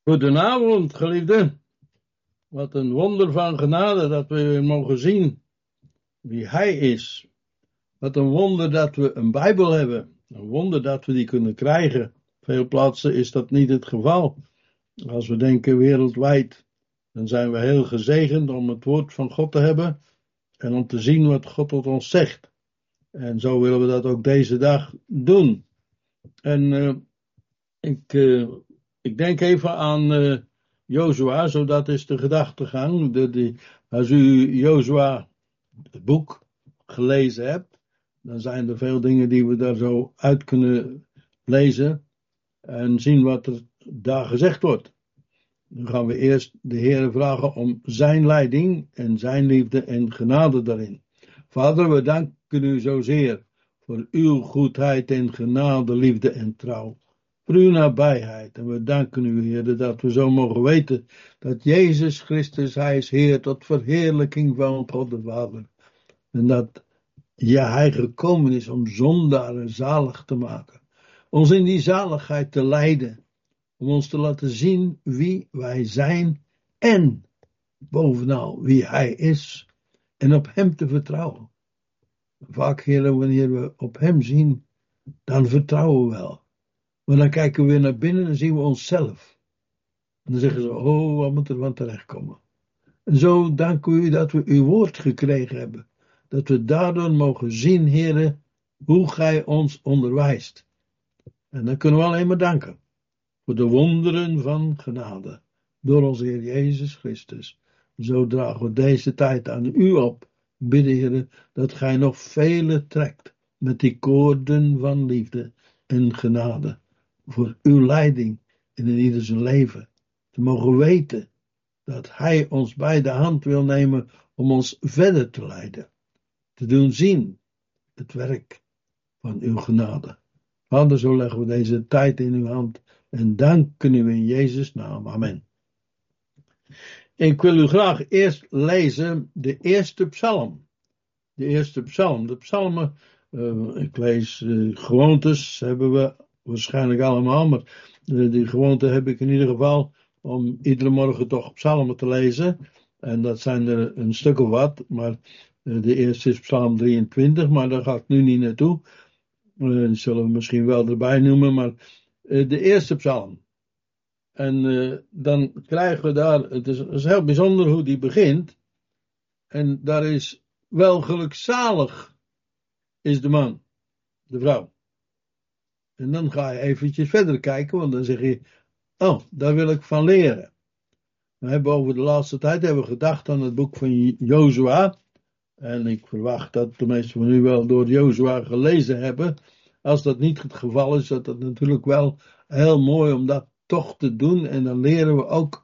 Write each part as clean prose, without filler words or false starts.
Goedenavond, geliefden. Wat een wonder van genade dat we weer mogen zien wie Hij is. Wat een wonder dat we een Bijbel hebben. Een wonder dat we die kunnen krijgen. Op veel plaatsen is dat niet het geval. Als we denken wereldwijd, dan zijn we heel gezegend om het woord van God te hebben en om te zien wat God tot ons zegt. En zo willen we dat ook deze dag doen. En ik denk even aan Jozua, zo dat is de gedachtegang. Als u Jozua, het boek, gelezen hebt, dan zijn er veel dingen die we daar zo uit kunnen lezen en zien wat er daar gezegd wordt. Dan gaan we eerst de Heer vragen om zijn leiding en zijn liefde en genade daarin. Vader, we danken u zozeer voor uw goedheid en genade, liefde en trouw. Voor uw nabijheid. En we danken u, Heer, dat we zo mogen weten dat Jezus Christus, Hij is Heer tot verheerlijking van God de Vader. En dat Hij gekomen is om zondaren zalig te maken. Ons in die zaligheid te leiden. Om ons te laten zien wie wij zijn en bovenal wie Hij is. En op Hem te vertrouwen. Vaak, Heer, wanneer we op Hem zien, dan vertrouwen we wel. Maar dan kijken we weer naar binnen en zien we onszelf. En dan zeggen ze, oh, wat moet er van terechtkomen. En zo danken we u dat we uw woord gekregen hebben. Dat we daardoor mogen zien, Heer, hoe gij ons onderwijst. En dan kunnen we alleen maar danken. Voor de wonderen van genade. Door onze Heer Jezus Christus. Zo dragen we deze tijd aan u op. Bidden, Heer, dat gij nog vele trekt. Met die koorden van liefde en genade. Voor uw leiding in ieder zijn leven. Te mogen weten dat Hij ons bij de hand wil nemen om ons verder te leiden. Te doen zien het werk van uw genade. Vader, zo leggen we deze tijd in uw hand en danken u in Jezus' naam. Amen. Ik wil u graag eerst lezen de eerste psalm. De eerste psalm. De psalmen, ik lees gewoontes, hebben we waarschijnlijk allemaal, maar die gewoonte heb ik in ieder geval om iedere morgen toch psalmen te lezen. En dat zijn er een stuk of wat, maar de eerste is psalm 23, maar daar ga ik nu niet naartoe. Die zullen we misschien wel erbij noemen, maar de eerste psalm. En dan krijgen we daar, het is heel bijzonder hoe die begint. En daar is wel gelukzalig is de man, de vrouw. En dan ga je eventjes verder kijken, want dan zeg je, oh, daar wil ik van leren. We hebben over de laatste tijd gedacht aan het boek van Jozua. En ik verwacht dat de meesten van u wel door Jozua gelezen hebben. Als dat niet het geval is, dat het natuurlijk wel heel mooi om dat toch te doen. En dan leren we ook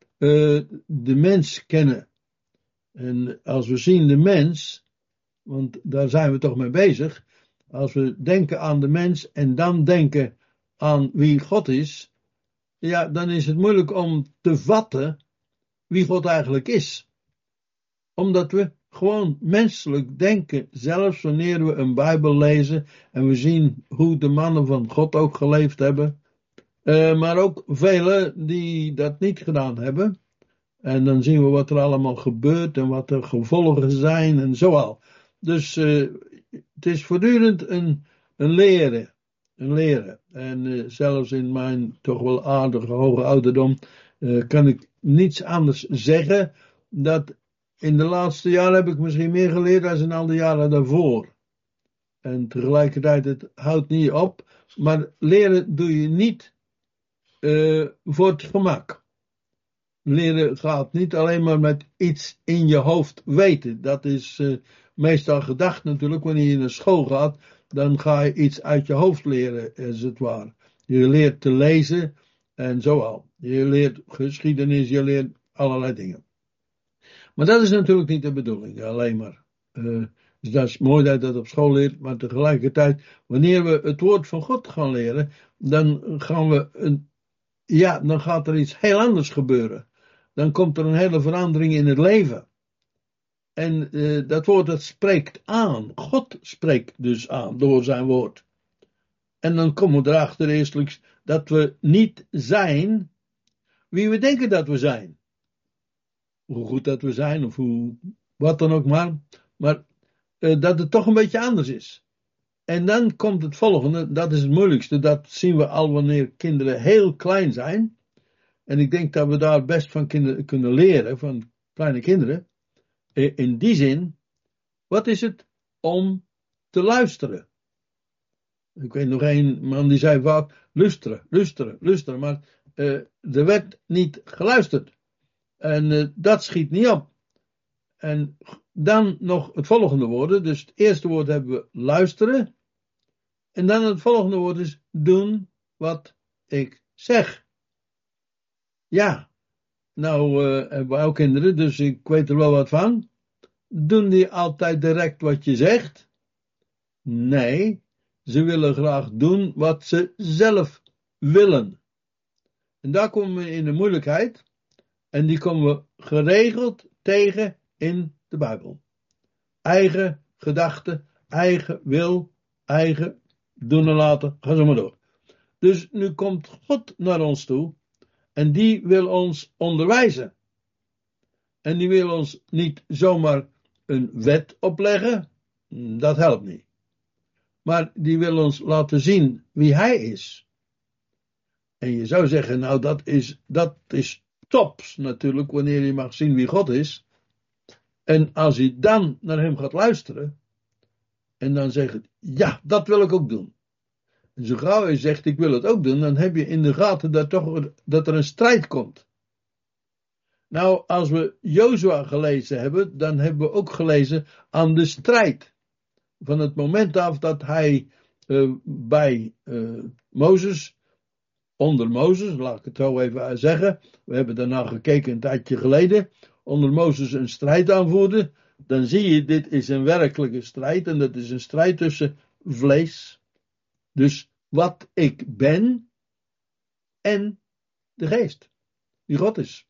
de mens kennen. En als we zien de mens, want daar zijn we toch mee bezig. Als we denken aan de mens en dan denken aan wie God is. Ja, dan is het moeilijk om te vatten wie God eigenlijk is. Omdat we gewoon menselijk denken, zelfs wanneer we een Bijbel lezen en we zien hoe de mannen van God ook geleefd hebben. Maar ook velen die dat niet gedaan hebben. En dan zien we wat er allemaal gebeurt en wat er gevolgen zijn en zo al. Dus het is voortdurend een leren. Een leren. En zelfs in mijn toch wel aardige hoge ouderdom kan ik niets anders zeggen dat in de laatste jaren heb ik misschien meer geleerd dan in al de jaren daarvoor. En tegelijkertijd, het houdt niet op. Maar leren doe je niet voor het gemak. Leren gaat niet alleen maar met iets in je hoofd weten. Dat is meestal gedacht natuurlijk. Wanneer je naar school gaat, dan ga je iets uit je hoofd leren, als het ware. Je leert te lezen en zo al. Je leert geschiedenis, je leert allerlei dingen. Maar dat is natuurlijk niet de bedoeling, alleen maar. Dus dat is mooi dat je dat op school leert, maar tegelijkertijd, wanneer we het woord van God gaan leren, dan dan gaat er iets heel anders gebeuren. Dan komt er een hele verandering in het leven. En dat woord dat spreekt aan. God spreekt dus aan door zijn woord. En dan komen we erachter eerstelijk dat we niet zijn wie we denken dat we zijn. Hoe goed dat we zijn, of wat dan ook maar. Maar dat het toch een beetje anders is. En dan komt het volgende, dat is het moeilijkste. Dat zien we al wanneer kinderen heel klein zijn. En ik denk dat we daar best van kunnen leren, van kleine kinderen. In die zin, wat is het om te luisteren? Ik weet nog een man die zei vaak, luisteren. Maar er werd niet geluisterd. En dat schiet niet op. En dan nog het volgende woord. Dus het eerste woord hebben we luisteren. En dan het volgende woord is doen wat ik zeg. Ja, nou hebben we ook kinderen, dus ik weet er wel wat van. Doen die altijd direct wat je zegt? Nee, ze willen graag doen wat ze zelf willen. En daar komen we in de moeilijkheid. En die komen we geregeld tegen in de Bijbel. Eigen gedachten, eigen wil, eigen doen en laten, ga zo maar door. Dus nu komt God naar ons toe en die wil ons onderwijzen. En die wil ons niet zomaar een wet opleggen, dat helpt niet. Maar die wil ons laten zien wie hij is. En je zou zeggen, nou dat is tops natuurlijk, wanneer je mag zien wie God is. En als je dan naar hem gaat luisteren, en dan zegt, ja, dat wil ik ook doen. En zo gauw je zegt, ik wil het ook doen, dan heb je in de gaten dat er een strijd komt. Nou, als we Jozua gelezen hebben, dan hebben we ook gelezen aan de strijd. Van het moment af dat hij bij Mozes, onder Mozes, laat ik het zo even zeggen, we hebben daarna gekeken een tijdje geleden, onder Mozes een strijd aanvoerde, dan zie je, dit is een werkelijke strijd en dat is een strijd tussen vlees, dus wat ik ben, en de geest, die God is.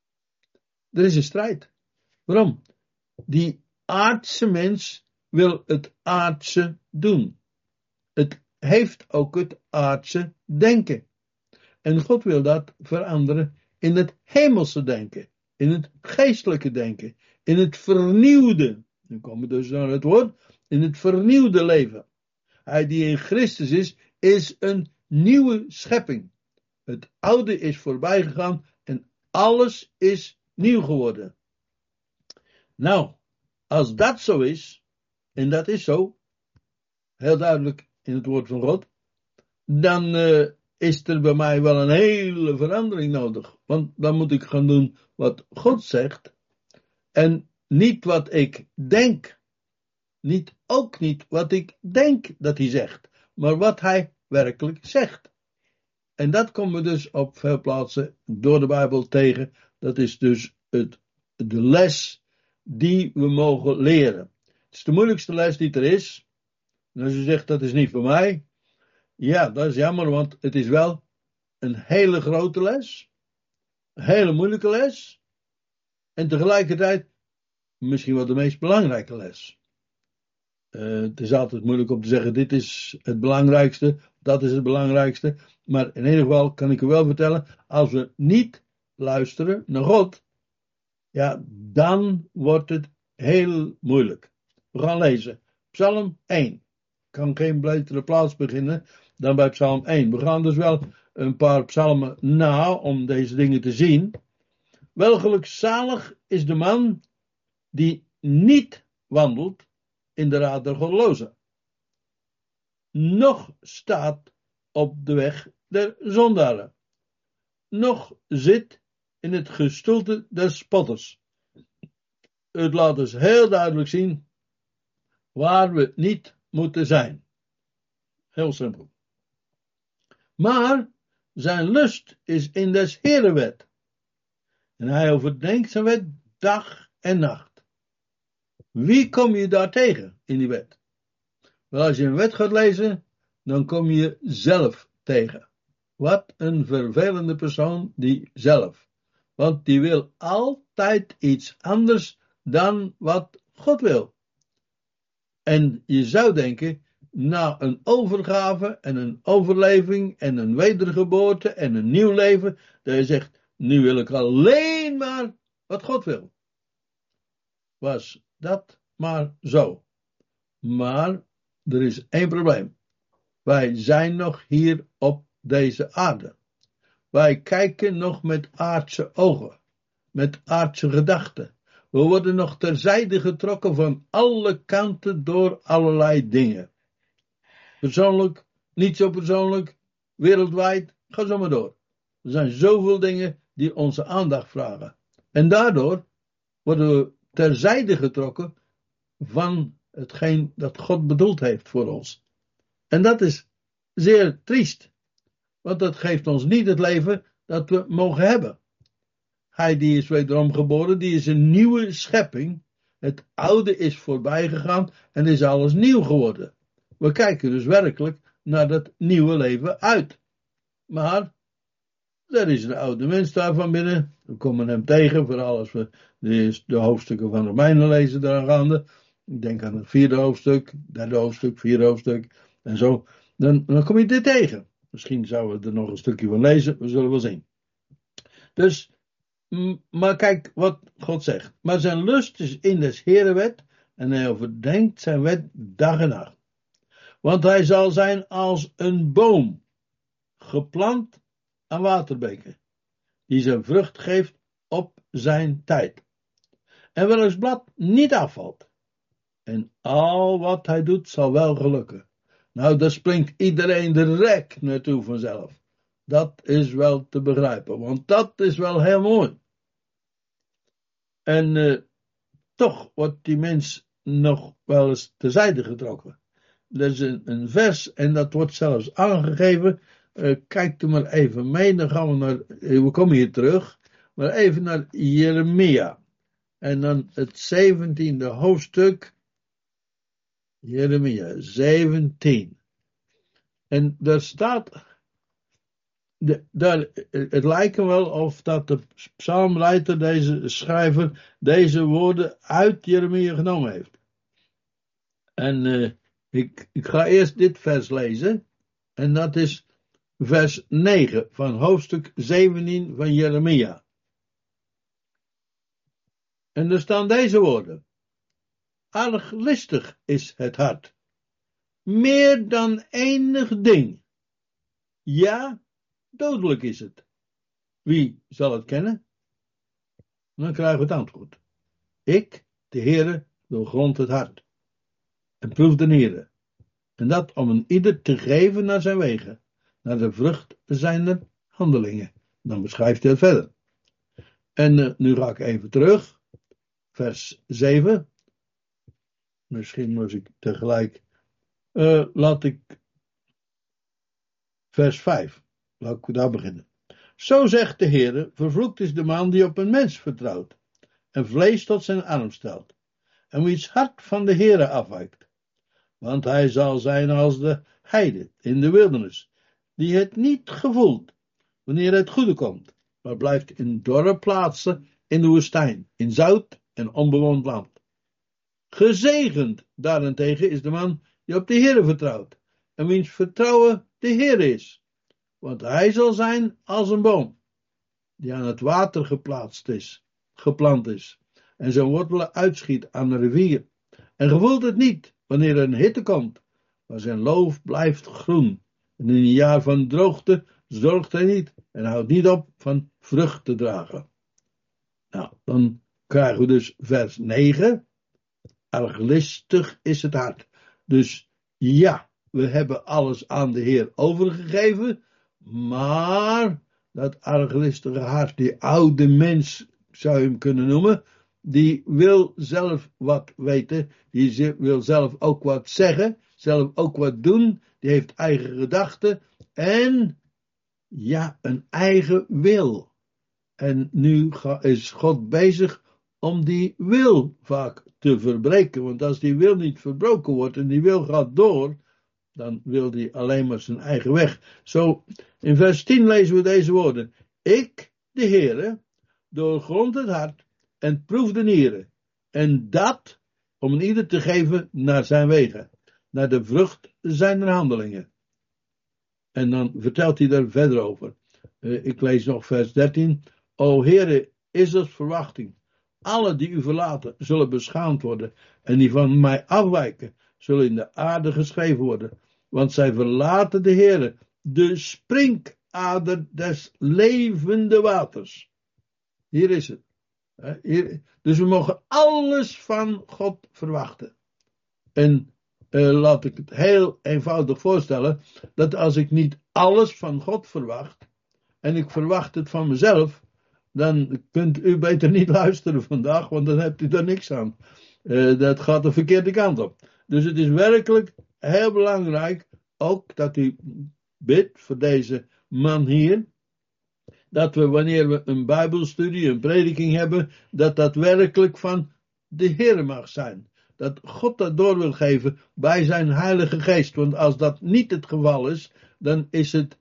Er is een strijd. Waarom? Die aardse mens wil het aardse doen. Het heeft ook het aardse denken. En God wil dat veranderen in het hemelse denken. In het geestelijke denken. In het vernieuwde. Nu komen we dus naar het woord. In het vernieuwde leven. Hij die in Christus is een nieuwe schepping. Het oude is voorbij gegaan en alles is nieuw geworden. Nou, als dat zo is, en dat is zo, heel duidelijk in het woord van God, dan is er bij mij wel een hele verandering nodig. Want dan moet ik gaan doen wat God zegt, en niet wat ik denk. Ook niet wat ik denk dat hij zegt, maar wat hij werkelijk zegt. En dat komen we dus op veel plaatsen door de Bijbel tegen. Dat is dus de les die we mogen leren. Het is de moeilijkste les die er is. En als u zegt dat is niet voor mij. Ja, dat is jammer, want het is wel een hele grote les. Een hele moeilijke les. En tegelijkertijd misschien wel de meest belangrijke les. Het is altijd moeilijk om te zeggen, dit is het belangrijkste, dat is het belangrijkste. Maar in ieder geval kan ik u wel vertellen, als we niet luisteren naar God, ja, dan wordt het heel moeilijk. We gaan lezen. Psalm 1. Ik kan geen betere plaats beginnen dan bij Psalm 1. We gaan dus wel een paar psalmen na om deze dingen te zien. Wel gelukzalig is de man die niet wandelt in de raad der goddelozen, noch staat op de weg der zondaren, noch zit in het gestoelte der spotters. Het laat dus heel duidelijk zien waar we niet moeten zijn. Heel simpel. Maar zijn lust is in des Heeren wet. En hij overdenkt zijn wet dag en nacht. Wie kom je daar tegen in die wet? Wel, als je een wet gaat lezen, dan kom je zelf tegen. Wat een vervelende persoon, die zelf. Want die wil altijd iets anders dan wat God wil. En je zou denken, na een overgave en een overleving en een wedergeboorte en een nieuw leven, dat je zegt, nu wil ik alleen maar wat God wil. Was dat maar zo. Maar er is één probleem. Wij zijn nog hier op deze aarde. Wij kijken nog met aardse ogen. Met aardse gedachten. We worden nog terzijde getrokken van alle kanten door allerlei dingen. Persoonlijk, niet zo persoonlijk, wereldwijd, ga zo maar door. Er zijn zoveel dingen die onze aandacht vragen. En daardoor worden we terzijde getrokken van hetgeen dat God bedoeld heeft voor ons. En dat is zeer triest. Want dat geeft ons niet het leven dat we mogen hebben. Hij die is wederom geboren, die is een nieuwe schepping. Het oude is voorbij gegaan en is alles nieuw geworden. We kijken dus werkelijk naar dat nieuwe leven uit. Maar er is een oude mens daar van binnen. We komen hem tegen, vooral als we de hoofdstukken van Romeinen lezen daargaande. Ik denk aan het 4e hoofdstuk, 3e hoofdstuk, 4e hoofdstuk en zo. Dan kom je dit tegen. Misschien zouden we er nog een stukje van lezen, we zullen wel zien. Dus, maar kijk wat God zegt. Maar zijn lust is in des Heeren wet en hij overdenkt zijn wet dag en nacht. Want hij zal zijn als een boom, geplant aan waterbeken, die zijn vrucht geeft op zijn tijd. En welks blad niet afvalt. En al wat hij doet zal wel gelukken. Nou, daar springt iedereen de rek naartoe vanzelf. Dat is wel te begrijpen, want dat is wel heel mooi. En toch wordt die mens nog wel eens terzijde getrokken. Er is een vers en dat wordt zelfs aangegeven. Kijk er maar even mee, dan gaan we komen hier terug, maar even naar Jeremia. En dan het 17e hoofdstuk, Jeremia 17. En daar staat, het lijkt wel of dat de psalmwriter, deze schrijver, deze woorden uit Jeremia genomen heeft. En ik ga eerst dit vers lezen, en dat is vers 9 van hoofdstuk 17 van Jeremia. En er staan deze woorden. Arglistig is het hart. Meer dan enig ding. Ja, dodelijk is het. Wie zal het kennen? Dan krijgen we het antwoord. Ik, de Heere, doorgrond het hart. En proef de nieren. En dat om een ieder te geven naar zijn wegen. Naar de vrucht zijner handelingen. Dan beschrijft hij het verder. En nu ga ik even terug. Vers 7. Misschien moet ik tegelijk. Laat ik. Vers 5. Laat ik daar beginnen. Zo zegt de Heer, vervloekt is de man die op een mens vertrouwt. En vlees tot zijn arm stelt. En wiens hart van de Heer afwijkt. Want hij zal zijn als de heide in de wildernis. Die het niet gevoelt wanneer het goede komt. Maar blijft in dorre plaatsen in de woestijn. In zout en onbewoond land. Gezegend daarentegen is de man die op de Heere vertrouwt. En wiens vertrouwen de Heere is. Want hij zal zijn als een boom. Die aan het water geplant is. En zijn wortelen uitschiet aan de rivier. En gevoelt het niet wanneer er een hitte komt. Maar zijn loof blijft groen. En in een jaar van droogte zorgt hij niet. En houdt niet op van vrucht te dragen. Nou, dan krijgen we dus vers 9. Arglistig is het hart. Dus ja, we hebben alles aan de Heer overgegeven. Maar dat arglistige hart, die oude mens zou je hem kunnen noemen. Die wil zelf wat weten. Die wil zelf ook wat zeggen. Zelf ook wat doen. Die heeft eigen gedachten. En ja, een eigen wil. En nu is God bezig om die wil vaak te verbreken. Want als die wil niet verbroken wordt en die wil gaat door, dan wil die alleen maar zijn eigen weg. Zo, in vers 10 lezen we deze woorden. Ik, de Heere, doorgrond het hart en proef de nieren. En dat om een ieder te geven naar zijn wegen. Naar de vrucht zijner handelingen. En dan vertelt hij daar verder over. Ik lees nog vers 13. O Heere, Israëls verwachting. Alle die u verlaten, zullen beschaamd worden. En die van mij afwijken, zullen in de aarde geschreven worden. Want zij verlaten de Heere, de springader des levende waters. Hier is het. Dus we mogen alles van God verwachten. En laat ik het heel eenvoudig voorstellen, dat als ik niet alles van God verwacht, en ik verwacht het van mezelf, dan kunt u beter niet luisteren vandaag, want dan hebt u er niks aan. Dat gaat de verkeerde kant op. Dus het is werkelijk heel belangrijk, ook dat u bidt voor deze man hier, dat we wanneer we een bijbelstudie, een prediking hebben, dat dat werkelijk van de Heer mag zijn. Dat God dat door wil geven bij zijn Heilige Geest. Want als dat niet het geval is, dan is het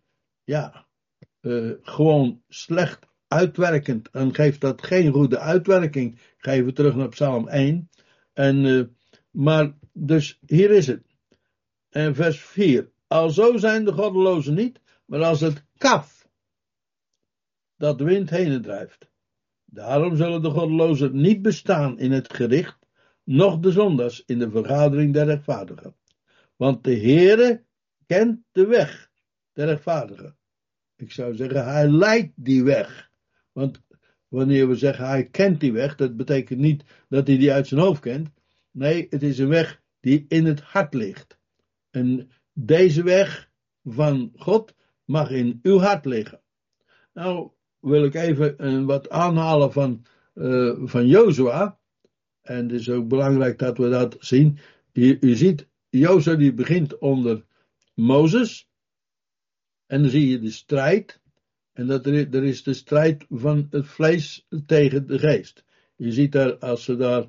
gewoon slecht uitwerkend. En geeft dat geen goede uitwerking. Ik ga even terug naar Psalm 1. Maar dus hier is het. En vers 4. Alzo zijn de goddelozen niet, maar als het kaf dat de wind heen drijft. Daarom zullen de goddelozen niet bestaan in het gericht, noch de zondaars in de vergadering der rechtvaardigen. Want de Heere kent de weg der rechtvaardigen. Ik zou zeggen, hij leidt die weg. Want wanneer we zeggen, hij kent die weg, dat betekent niet dat hij die uit zijn hoofd kent. Nee, het is een weg die in het hart ligt. En deze weg van God mag in uw hart liggen. Nou, wil ik even wat aanhalen van Jozua. En het is ook belangrijk dat we dat zien. U ziet, Jozua die begint onder Mozes. En dan zie je de strijd. En dat er is de strijd van het vlees tegen de geest. Je ziet daar, als ze daar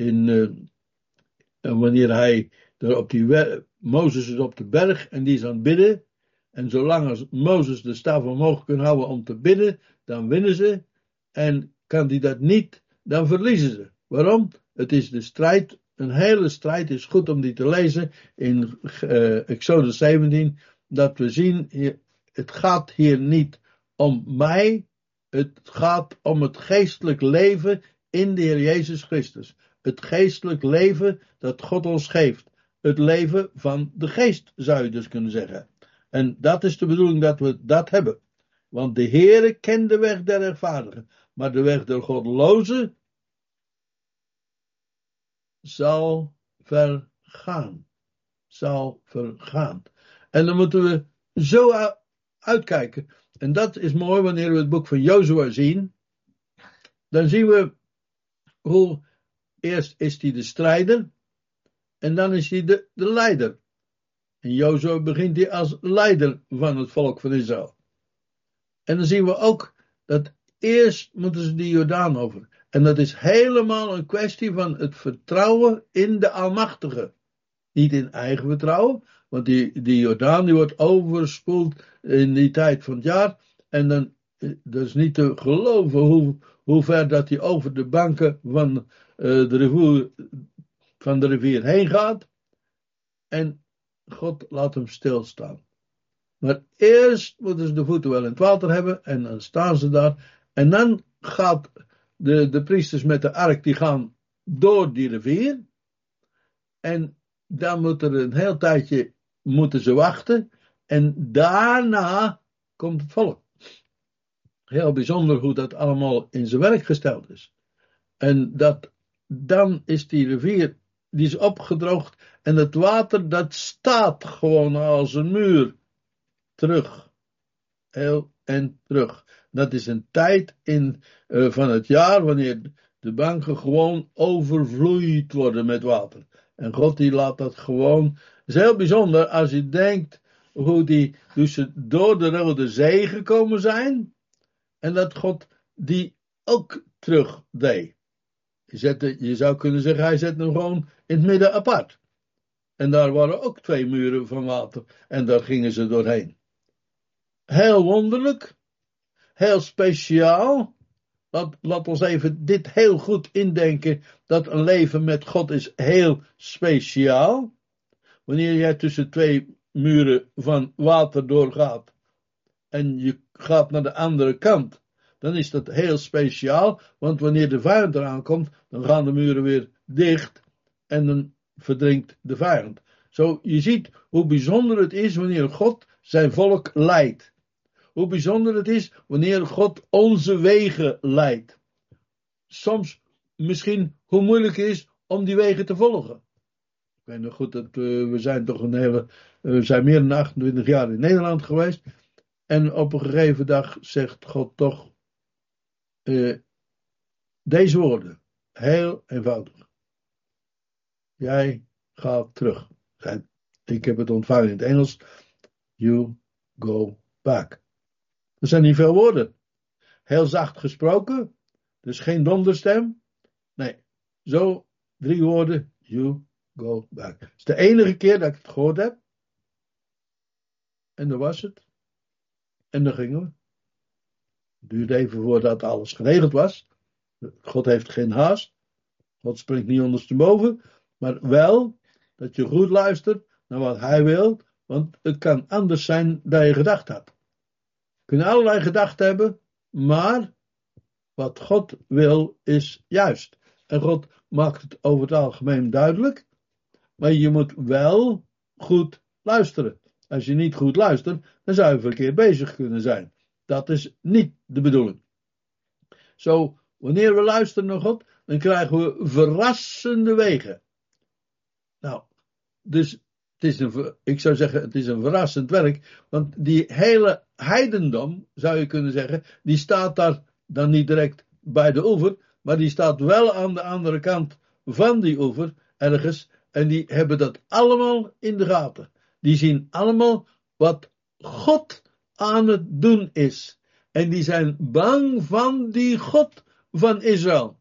wanneer hij er Mozes is op de berg en die is aan het bidden. En zolang als Mozes de staf omhoog kan houden om te bidden, dan winnen ze. En kan die dat niet, dan verliezen ze. Waarom? Het is de strijd, een hele strijd, is goed om die te lezen in Exodus 17, dat we zien, het gaat hier niet om mij, het gaat om het geestelijk leven in de Heer Jezus Christus. Het geestelijk leven dat God ons geeft. Het leven van de geest, zou je dus kunnen zeggen. En dat is de bedoeling dat we dat hebben. Want de Heere kent de weg der rechtvaardigen. Maar de weg der goddelozen zal vergaan. Zal vergaan. En dan moeten we zo uitkijken. En dat is mooi wanneer we het boek van Jozua zien. Dan zien we hoe eerst is hij de strijder. En dan is hij de leider. En Jozua begint hij als leider van het volk van Israël. En dan zien we ook dat eerst moeten ze die Jordaan over. En dat is helemaal een kwestie van het vertrouwen in de Almachtige. Niet in eigen vertrouwen, want die Jordaan die wordt overspoeld in die tijd van het jaar. En dan dat is niet te geloven hoe ver dat hij over de banken van de rivier heen gaat. En God laat hem stilstaan. Maar eerst moeten ze de voeten wel in het water hebben. En dan staan ze daar. En dan gaat de priesters met de ark. Die gaan door die rivier. En dan moet er een heel tijdje. Moeten ze wachten. En daarna komt het volk. Heel bijzonder hoe dat allemaal in zijn werk gesteld is. En dan is die rivier. Die is opgedroogd. En het water dat staat gewoon als een muur. Terug. Heel en terug. Dat is een tijd van het jaar wanneer de banken gewoon overvloeid worden met water. En God die laat dat gewoon. Het is heel bijzonder als je denkt hoe ze door de Rode Zee gekomen zijn. En dat God die ook terug deed. Je zou kunnen zeggen, hij zet hem gewoon in het midden apart. En daar waren ook 2 muren van water. En daar gingen ze doorheen. Heel wonderlijk. Heel speciaal. Laat ons even dit heel goed indenken. Dat een leven met God is heel speciaal. Wanneer jij tussen 2 muren van water doorgaat. En je gaat naar de andere kant. dan is dat heel speciaal, want wanneer de vijand eraan komt, dan gaan de muren weer dicht en dan verdrinkt de vijand. Zo, je ziet hoe bijzonder het is wanneer God zijn volk leidt. Hoe bijzonder het is wanneer God onze wegen leidt. Soms misschien hoe moeilijk het is om die wegen te volgen. Ik weet nog goed dat we zijn toch we zijn meer dan 28 jaar in Nederland geweest. En op een gegeven dag zegt God toch deze woorden. Heel eenvoudig. Jij gaat terug. Ik heb het ontvangen in het Engels. You go back. Er zijn niet veel woorden. Heel zacht gesproken. Dus geen donderstem. Nee. Zo 3 woorden. You go back. Het is de enige keer dat ik het gehoord heb. En dat was het. En dan gingen we. Het duurde even voordat alles geregeld was. God heeft geen haast. God springt niet ondersteboven. Maar wel dat je goed luistert naar wat hij wil. Want het kan anders zijn dan je gedacht had. Je kunt allerlei gedachten hebben. Maar wat God wil is juist. En God maakt het over het algemeen duidelijk. Maar je moet wel goed luisteren. Als je niet goed luistert, dan zou je verkeerd bezig kunnen zijn. Dat is niet de bedoeling. Zo, wanneer we luisteren naar God, dan krijgen we verrassende wegen. Nou, dus ik zou zeggen, het is een verrassend werk. Want die hele heidendom, zou je kunnen zeggen, die staat daar dan niet direct bij de oever, maar die staat wel aan de andere kant van die oever, ergens. En die hebben dat allemaal in de gaten. Die zien allemaal wat God aan het doen is. En die zijn bang van die God van Israël.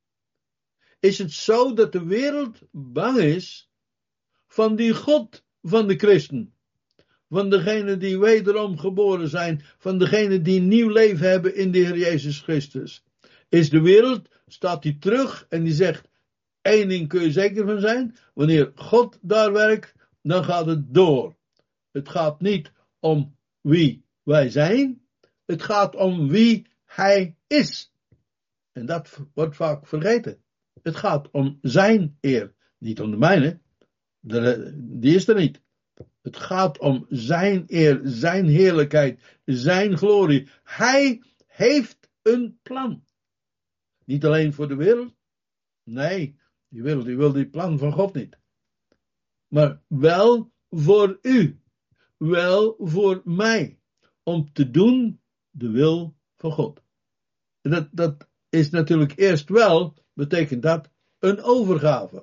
Is het zo dat de wereld bang is van die God van de christen? Van degenen die wederom geboren zijn, van degenen die nieuw leven hebben in de Heer Jezus Christus. Is de wereld, staat die terug en die zegt, 1 ding kun je zeker van zijn, wanneer God daar werkt, dan gaat het door. Het gaat niet om wie wij zijn, het gaat om wie Hij is. En dat wordt vaak vergeten. Het gaat om zijn eer, niet om de mijne. Die is er niet. Het gaat om zijn eer, zijn heerlijkheid, zijn glorie. Hij heeft een plan. Niet alleen voor de wereld. Nee, die wereld die wil die plan van God niet. Maar wel voor u. Wel voor mij. Om te doen de wil van God. Dat is natuurlijk eerst wel, betekent dat, een overgave.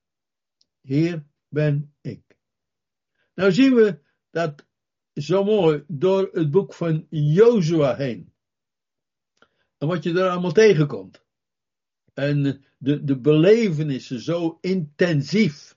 Hier ben ik. Nou zien we dat zo mooi door het boek van Jozua heen. En wat je daar allemaal tegenkomt. En de belevenissen zo intensief.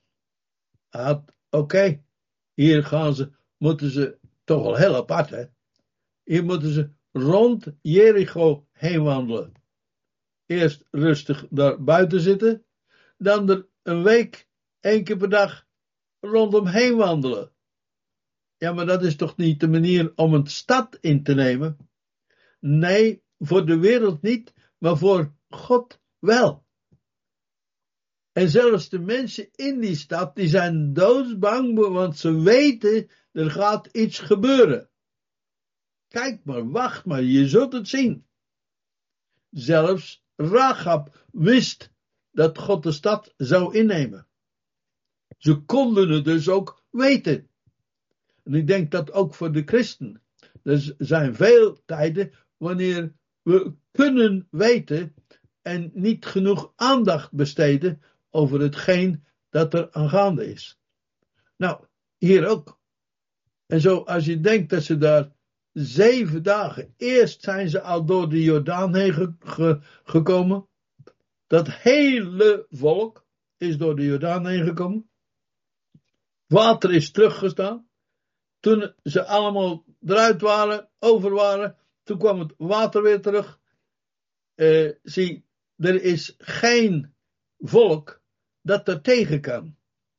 Oké, hier moeten ze toch wel heel apart, hè. Hier moeten ze rond Jericho heen wandelen. Eerst rustig daar buiten zitten. Dan er een week, 1 keer per dag, rondomheen wandelen. Ja, maar dat is toch niet de manier om een stad in te nemen? Nee, voor de wereld niet, maar voor God wel. En zelfs de mensen in die stad, die zijn doodsbang, want ze weten, er gaat iets gebeuren. Kijk maar, wacht maar, je zult het zien. Zelfs Rahab wist dat God de stad zou innemen. Ze konden het dus ook weten. En ik denk dat ook voor de christen. Er zijn veel tijden wanneer we kunnen weten en niet genoeg aandacht besteden over hetgeen dat er aangaande is. Nou, hier ook. En zo als je denkt dat ze daar 7 dagen, eerst zijn ze al door de Jordaan heen gekomen. Dat hele volk is door de Jordaan heen gekomen. Water is teruggestaan. Toen ze allemaal eruit waren, over waren, toen kwam het water weer terug. Zie, er is geen volk dat er tegen kan.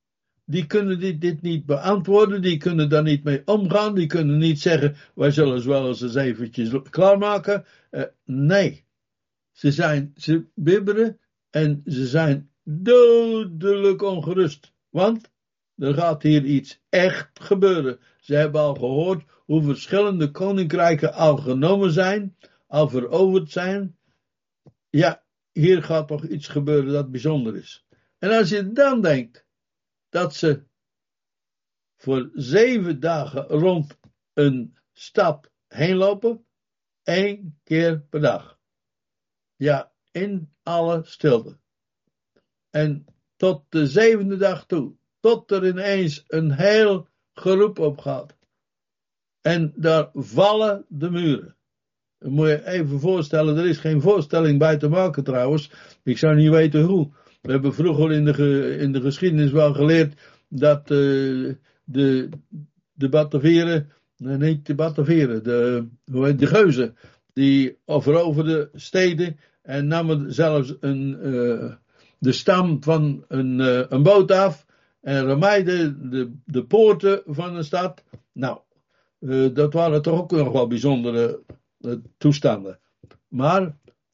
die kunnen dit niet beantwoorden, die kunnen daar niet mee omgaan, die kunnen niet zeggen, wij zullen ze wel eens eventjes klaarmaken. Nee, ze bibberen en ze zijn dodelijk ongerust, want er gaat hier iets echt gebeuren. Ze hebben al gehoord hoe verschillende koninkrijken al genomen zijn, al veroverd zijn. Ja, hier gaat toch iets gebeuren dat bijzonder is. En als je dan denkt dat ze voor 7 dagen rond een stad heen lopen, 1 keer per dag. Ja, in alle stilte. En tot de 7e dag toe, tot er ineens een heel geroep opgaat. En daar vallen de muren. Dat moet je even voorstellen, er is geen voorstelling bij te maken trouwens. Ik zou niet weten hoe. We hebben vroeger in de geschiedenis wel geleerd dat de Batavieren, nee niet de Batavieren, de Geuzen, die veroverden steden en namen zelfs de stam van een boot af en remijden de poorten van een stad. Nou, dat waren toch ook nog wel bijzondere toestanden. Maar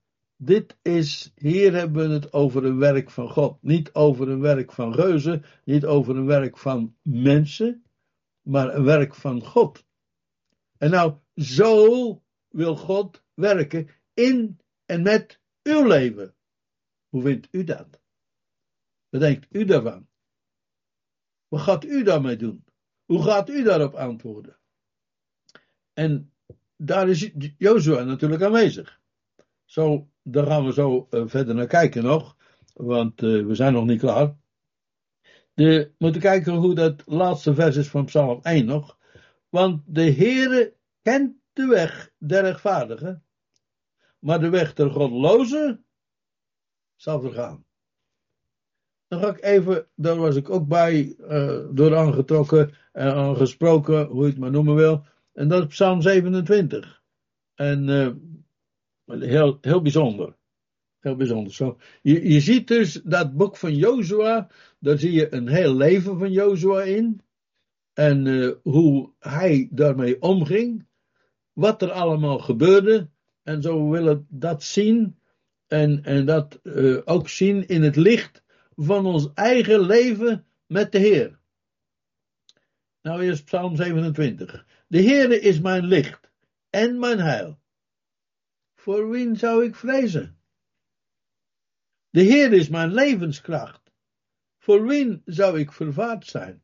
hier hebben we het over een werk van God. Niet over een werk van reuzen, niet over een werk van mensen, maar een werk van God. En nou, zo wil God werken in en met uw leven. Hoe vindt u dat? Wat denkt u daarvan? Wat gaat u daarmee doen? Hoe gaat u daarop antwoorden? En daar is Jozua natuurlijk aanwezig. Daar gaan we zo verder naar kijken nog. Want we zijn nog niet klaar. We moeten kijken hoe dat laatste vers is van Psalm 1 nog. Want de Heere kent de weg der rechtvaardigen. Maar de weg der godlozen zal vergaan. Dan ga ik even, daar was ik ook bij, door aangetrokken en aangesproken, hoe je het maar noemen wil. En dat is Psalm 27. En heel, heel bijzonder. Heel bijzonder. Zo. Je ziet dus dat boek van Jozua, daar zie je een heel leven van Jozua in. En hoe hij daarmee omging. Wat er allemaal gebeurde. En zo willen we dat zien. En dat ook zien in het licht van ons eigen leven met de Heer. Nou eerst Psalm 27. De Heere is mijn licht en mijn heil. Voor wien zou ik vrezen? De Heer is mijn levenskracht. Voor wien zou ik vervaard zijn?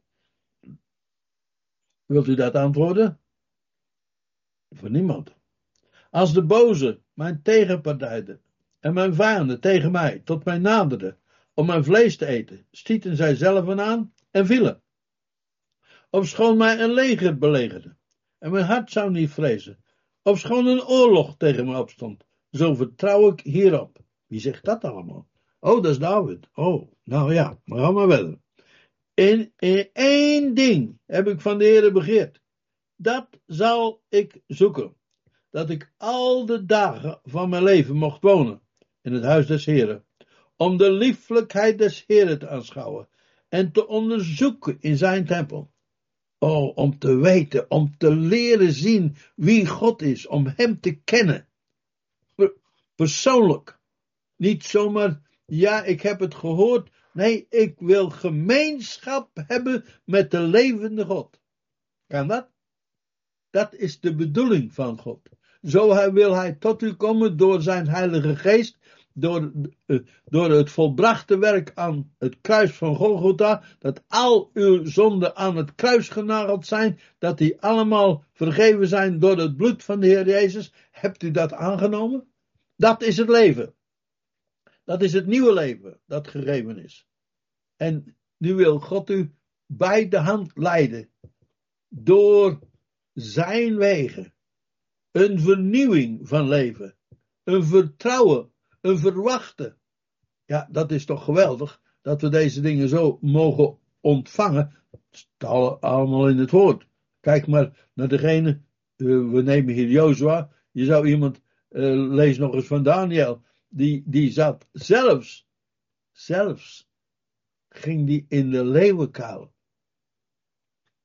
Wilt u dat antwoorden? Voor niemand. Als de boze, mijn tegenpartijen en mijn vijanden tegen mij tot mij naderden om mijn vlees te eten, stieten zij zelf aan en vielen. Ofschoon mij een leger belegerde en mijn hart zou niet vrezen. Ofschoon een oorlog tegen me opstond, zo vertrouw ik hierop. Wie zegt dat allemaal? Oh, dat is David. Oh, nou ja, maar gaan we verder. In één ding heb ik van de Heere begeerd. Dat zal ik zoeken. Dat ik al de dagen van mijn leven mocht wonen in het huis des Heeren. Om de lieflijkheid des Heeren te aanschouwen. En te onderzoeken in zijn tempel. Oh, om te weten, om te leren zien wie God is. Om hem te kennen. Persoonlijk. Niet zomaar, ja, ik heb het gehoord. Nee, ik wil gemeenschap hebben met de levende God. Kan dat? Dat is de bedoeling van God. Zo wil hij tot u komen door zijn Heilige Geest. Door het volbrachte werk aan het kruis van Golgotha. Dat al uw zonden aan het kruis genageld zijn. Dat die allemaal vergeven zijn door het bloed van de Heer Jezus. Hebt u dat aangenomen? Dat is het leven. Dat is het nieuwe leven dat gegeven is. En nu wil God u bij de hand leiden. Door zijn wegen. Een vernieuwing van leven. Een vertrouwen. Een verwachten. Ja, dat is toch geweldig. Dat we deze dingen zo mogen ontvangen. Het staat allemaal in het woord. Kijk maar naar degene. We nemen hier Jozua. Je zou iemand. Lees nog eens van Daniel. Die zat zelfs. Ging die in de leeuwenkuil.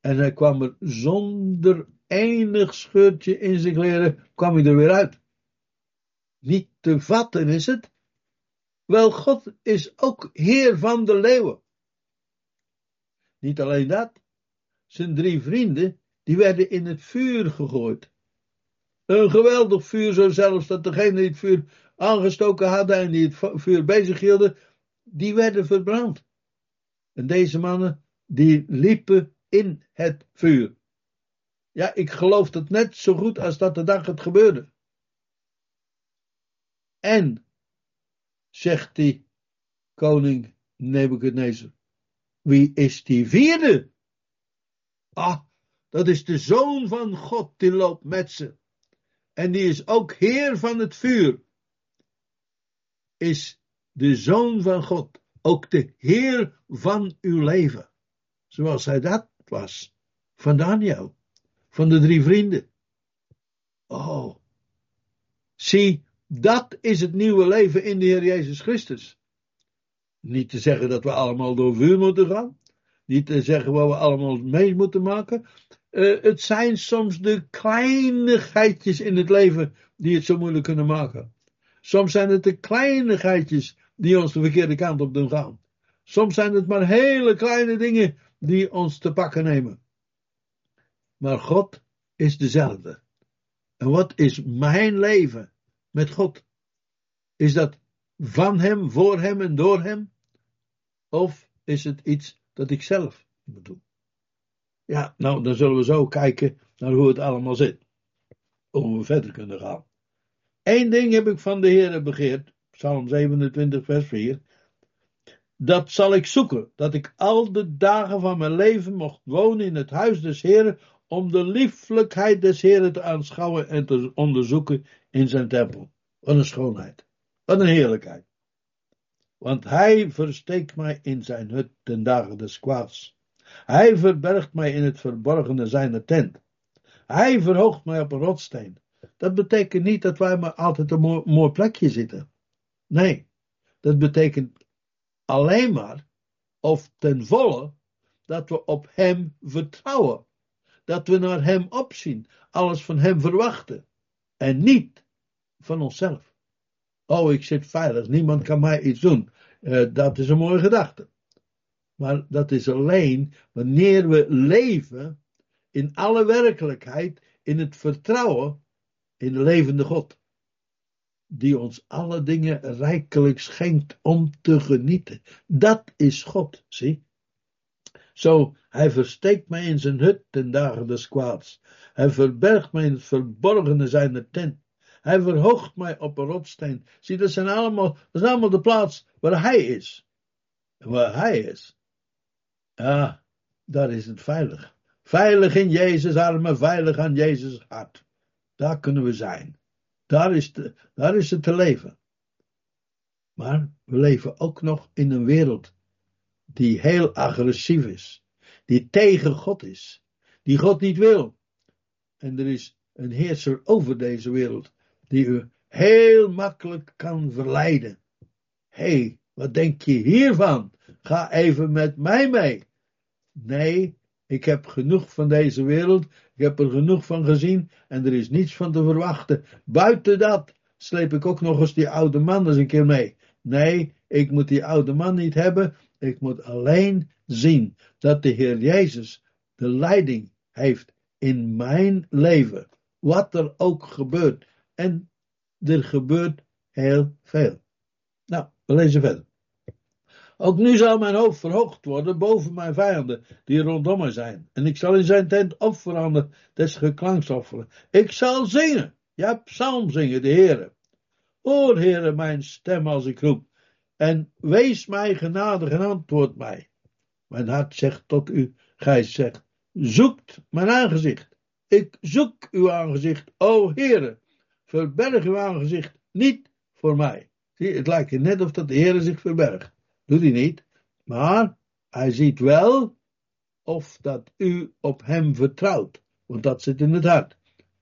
En hij kwam er zonder enig scheurtje in zijn kleren, kwam hij er weer uit. Niet te vatten is het. Wel, God is ook Heer van de leeuwen. Niet alleen dat. Zijn 3 vrienden, die werden in het vuur gegooid. Een geweldig vuur, zo zelfs dat degene die het vuur aangestoken hadden en die het vuur bezig hielden, die werden verbrand. En deze mannen, die liepen in het vuur. Ja, ik geloof het net zo goed als dat de dag het gebeurde. En, zegt die koning Nebukadnezar, wie is die vierde? Ah, dat is de Zoon van God, die loopt met ze. En die is ook Heer van het vuur. Is de Zoon van God ook de Heer van uw leven? Zoals hij dat was. Van Daniel. Van de 3 vrienden. Oh. Zie, dat is het nieuwe leven in de Heer Jezus Christus. Niet te zeggen dat we allemaal door vuur moeten gaan. Niet te zeggen wat we allemaal mee moeten maken. Het zijn soms de kleinigheidjes in het leven die het zo moeilijk kunnen maken. Soms zijn het de kleinigheidjes die ons de verkeerde kant op doen gaan. Soms zijn het maar hele kleine dingen die ons te pakken nemen. Maar God is dezelfde. En wat is mijn leven met God? Is dat van Hem, voor Hem en door Hem? Of is het iets dat ik zelf moet doen? Ja, nou, dan zullen we zo kijken naar hoe het allemaal zit. Hoe we verder kunnen gaan. 1 ding heb ik van de Heere begeerd. Psalm 27 vers 4. Dat zal ik zoeken. Dat ik al de dagen van mijn leven mocht wonen in het huis des Heeren. Om de lieflijkheid des Heeren te aanschouwen en te onderzoeken in zijn tempel. Wat een schoonheid. Wat een heerlijkheid. Want hij versteekt mij in zijn hut ten dagen des kwaads. Hij verbergt mij in het verborgene zijner tent. Hij verhoogt mij op een rotssteen. Dat betekent niet dat wij maar altijd op een mooi plekje zitten. Nee, dat betekent alleen maar, of ten volle, dat we op hem vertrouwen. Dat we naar hem opzien, alles van hem verwachten. En niet van onszelf. Oh, ik zit veilig, niemand kan mij iets doen. Dat is een mooie gedachte. Maar dat is alleen wanneer we leven in alle werkelijkheid, in het vertrouwen in de levende God. Die ons alle dingen rijkelijk schenkt om te genieten. Dat is God, zie. Zo, hij versteekt mij in zijn hut ten dagen des kwaads. Hij verbergt mij in het verborgene zijner tent. Hij verhoogt mij op een rotssteen. Zie, dat is allemaal de plaats waar hij is. En waar hij is, ja, daar is het veilig. Veilig in Jezus' armen, veilig aan Jezus' hart. Daar kunnen we zijn. Daar is het te leven. Maar we leven ook nog in een wereld die heel agressief is. Die tegen God is. Die God niet wil. En er is een heerser over deze wereld die u heel makkelijk kan verleiden. Hé, wat denk je hiervan? Ga even met mij mee. Nee, ik heb genoeg van deze wereld. Ik heb er genoeg van gezien. En er is niets van te verwachten. Buiten dat sleep ik ook nog eens die oude man eens een keer mee. Nee, ik moet die oude man niet hebben. Ik moet alleen zien dat de Heer Jezus de leiding heeft in mijn leven. Wat er ook gebeurt. En er gebeurt heel veel. Nou, we lezen verder. Ook nu zal mijn hoofd verhoogd worden boven mijn vijanden die rondom mij zijn. En ik zal in zijn tent opveranderen des geklanks offeren. Ik zal zingen, ja, psalm zingen, de Heere. Hoor, Heere, mijn stem als ik roep. En wees mij genadig en antwoord mij. Mijn hart zegt tot u, gij zegt, zoekt mijn aangezicht. Ik zoek uw aangezicht, o Heere. Verberg uw aangezicht niet voor mij. Zie, het lijkt je net of dat de Heere zich verbergt. Doet hij niet. Maar hij ziet wel of dat u op hem vertrouwt. Want dat zit in het hart.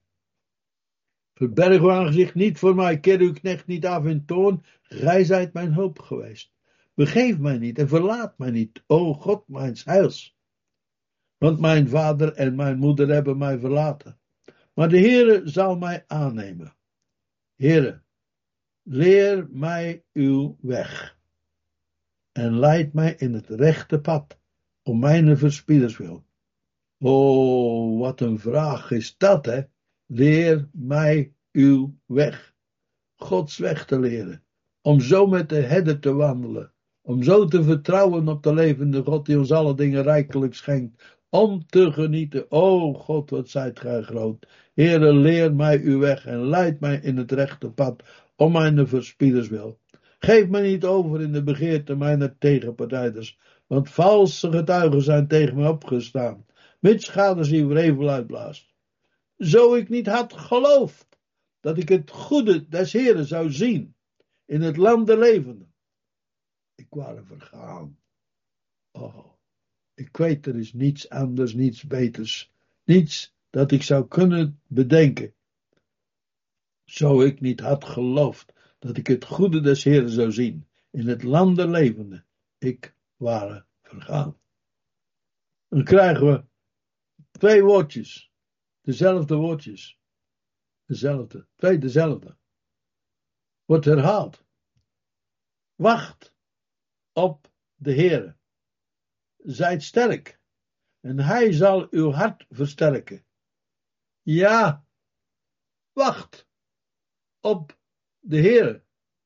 Verberg uw aangezicht niet voor mij. Keer uw knecht niet af in toorn. Gij zijt mijn hoop geweest. Begeef mij niet en verlaat mij niet. O God, mijns heils. Want mijn vader en mijn moeder hebben mij verlaten. Maar de Heere zal mij aannemen. Heere, leer mij uw weg. En leid mij in het rechte pad. Om mijn verspieders wil. Oh, wat een vraag is dat, hè? Leer mij uw weg. Gods weg te leren. Om zo met de herder te wandelen. Om zo te vertrouwen op de levende God die ons alle dingen rijkelijk schenkt. Om te genieten. O God, wat zijt gij groot. Heere, leer mij uw weg en leid mij in het rechte pad. Om mijn verspieders wil. Geef mij niet over in de begeerte mijner tegenpartijders. Want valse getuigen zijn tegen mij opgestaan. Mits schade uw wrevel uitblaast. Zo ik niet had geloofd dat ik het goede des Heren zou zien in het land der levenden. Ik ware vergaan. Oh, ik weet er is niets anders, niets beters, niets dat ik zou kunnen bedenken. Zo ik niet had geloofd dat ik het goede des Heren zou zien in het land der levenden. Ik ware vergaan. Dan krijgen we 2 woordjes. Dezelfde woordjes. Dezelfde. 2 dezelfde. Wordt herhaald. Wacht op de Heere. Zijt sterk. En hij zal uw hart versterken. Ja. Wacht op de Heere.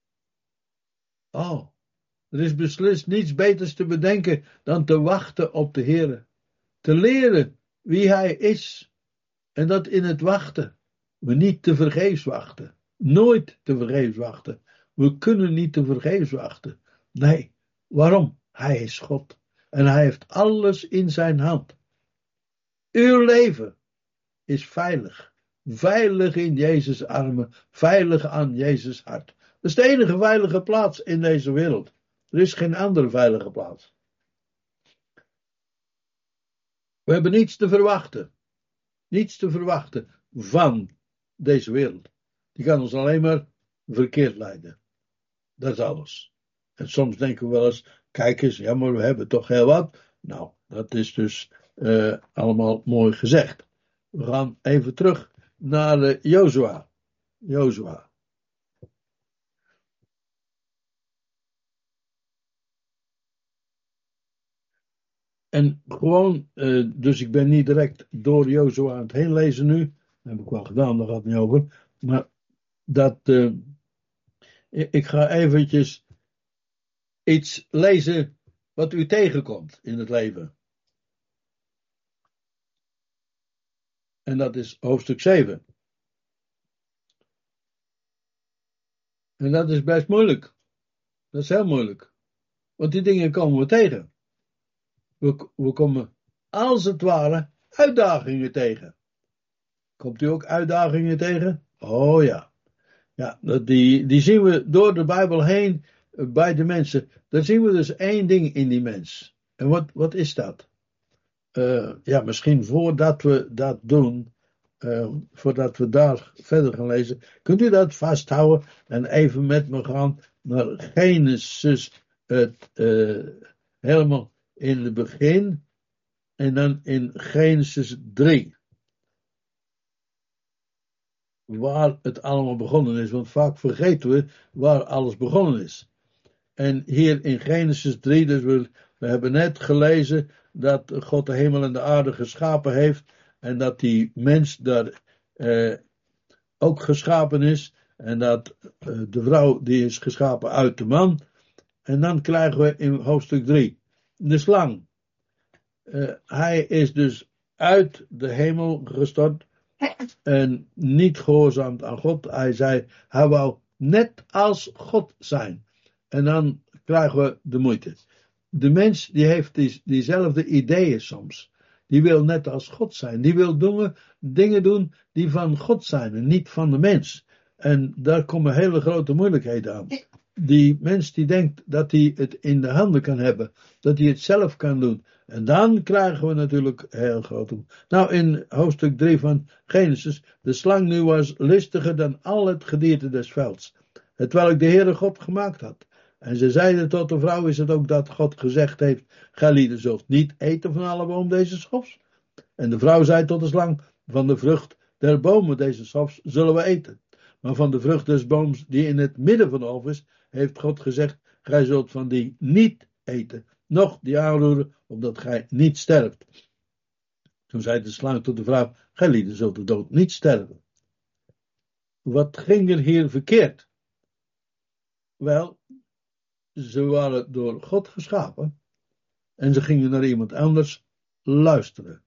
Oh. Er is beslist niets beters te bedenken dan te wachten op de Heere. Te leren wie hij is. En dat in het wachten. We niet te vergeefs wachten. Nooit te vergeefs wachten. We kunnen niet te vergeefs wachten. Nee. Waarom? Hij is God. En hij heeft alles in zijn hand. Uw leven is veilig. Veilig in Jezus' armen. Veilig aan Jezus' hart. Dat is de enige veilige plaats in deze wereld. Er is geen andere veilige plaats. We hebben niets te verwachten. Niets te verwachten van deze wereld. Die kan ons alleen maar verkeerd leiden. Dat is alles. En soms denken we wel eens, kijk eens, ja maar we hebben toch heel wat. Nou, dat is dus allemaal mooi gezegd. We gaan even terug naar Jozua. Jozua. En gewoon, dus ik ben niet direct door Jozua aan het heen lezen nu. Dat heb ik wel gedaan, daar gaat het niet over. Maar dat, ik ga eventjes iets lezen wat u tegenkomt in het leven. En dat is hoofdstuk 7. En dat is best moeilijk. Dat is heel moeilijk. Want die dingen komen we tegen. We komen als het ware uitdagingen tegen. Komt u ook uitdagingen tegen? Oh ja. Ja, die zien we door de Bijbel heen bij de mensen. Daar zien we dus 1 ding in die mens. En wat is dat? Ja, misschien voordat we dat doen, voordat we daar verder gaan lezen, kunt u dat vasthouden en even met me gaan naar Genesis, helemaal in het begin, en dan in Genesis 3. Waar het allemaal begonnen is, want vaak vergeten we waar alles begonnen is. En hier in Genesis 3, dus we hebben net gelezen dat God de hemel en de aarde geschapen heeft en dat die mens daar ook geschapen is en dat de vrouw die is geschapen uit de man. En dan krijgen we in hoofdstuk 3 de slang. Hij is dus uit de hemel gestort en niet gehoorzaamd aan God. Hij zei, hij wou net als God zijn. En dan krijgen we de moeite. De mens die heeft diezelfde ideeën soms. Die wil net als God zijn. Die wil dingen doen die van God zijn en niet van de mens. En daar komen hele grote moeilijkheden aan. Die mens die denkt dat hij het in de handen kan hebben. Dat hij het zelf kan doen. En dan krijgen we natuurlijk heel grote. Nou, in hoofdstuk 3 van Genesis. De slang nu was listiger dan al het gedierte des velds. Hetwelk de Heere God gemaakt had. En ze zeiden tot de vrouw, is het ook dat God gezegd heeft, gij lieden zult niet eten van alle boom deze schofs? En de vrouw zei tot de slang, van de vrucht der bomen deze hofs zullen we eten. Maar van de vrucht des booms die in het midden van de hof is, heeft God gezegd, gij zult van die niet eten, noch die aanroeren, opdat gij niet sterft. Toen zei de slang tot de vrouw, gij lieden zult de dood niet sterven. Wat ging er hier verkeerd? Wel, ze waren door God geschapen en ze gingen naar iemand anders luisteren.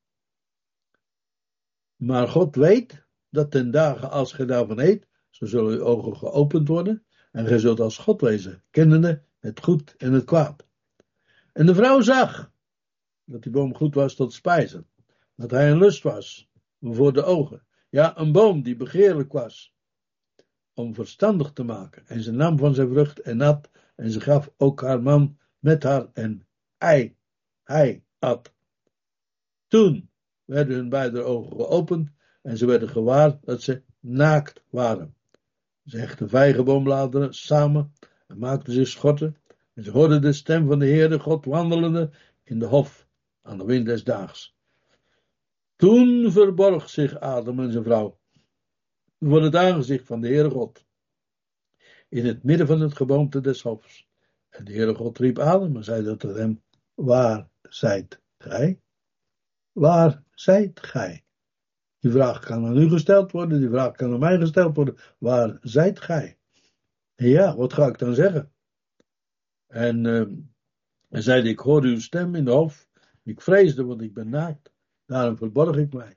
Maar God weet dat ten dagen als gij daarvan eet, zo zullen uw ogen geopend worden en gij zult als God wezen, kennende het goed en het kwaad. En de vrouw zag dat die boom goed was tot spijzen, dat hij een lust was voor de ogen. Ja, een boom die begeerlijk was om verstandig te maken. En ze nam van zijn vrucht en at, en ze gaf ook haar man met haar en hij at. Toen werden hun beide ogen geopend en ze werden gewaar dat ze naakt waren. Ze hechten vijgenboombladeren samen en maakten zich schorten. En ze hoorden de stem van de Heere God wandelende in de hof aan de wind des daags. Toen verborg zich Adam en zijn vrouw voor het aangezicht van de Heere God in het midden van het geboomte des hofs. En de Heere God riep Adam en zei tot hem, waar zijt gij? Waar zijt gij? Die vraag kan aan u gesteld worden, die vraag kan aan mij gesteld worden. Waar zijt gij? En ja, wat ga ik dan zeggen? En hij zei, ik hoorde uw stem in de hof. Ik vreesde, want ik ben naakt. Daarom verborg ik mij.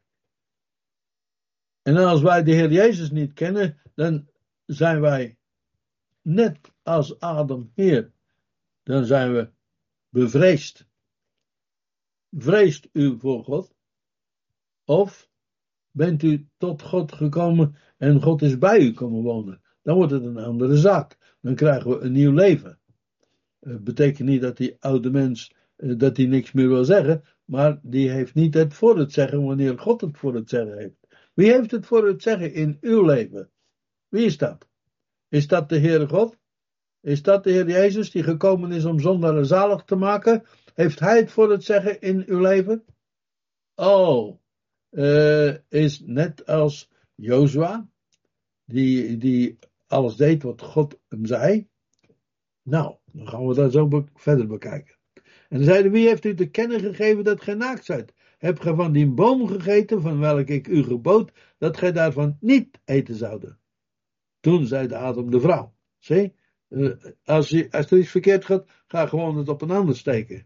En als wij de Heer Jezus niet kennen, dan zijn wij net als Adam Heer. Dan zijn we bevreesd. Vreest u voor God? Of bent u tot God gekomen en God is bij u komen wonen? Dan wordt het een andere zaak. Dan krijgen we een nieuw leven. Het betekent niet dat die oude mens dat hij niks meer wil zeggen, maar die heeft niet het voor het zeggen wanneer God het voor het zeggen heeft. Wie heeft het voor het zeggen in uw leven? Wie is dat? Is dat de Heere God? Is dat de Heer Jezus die gekomen is om zondaren zalig te maken? Heeft Hij het voor het zeggen in uw leven? Oh, is net als Jozua, die alles deed wat God hem zei. Nou, dan gaan we dat zo verder bekijken. En dan zeiden, wie heeft u te kennen gegeven dat gij naakt zijt? Hebt gij van die boom gegeten, van welke ik u gebood, dat gij daarvan niet eten zouden? Toen zei de Adam de vrouw, zie, als er iets verkeerd gaat, ga gewoon het op een ander steken.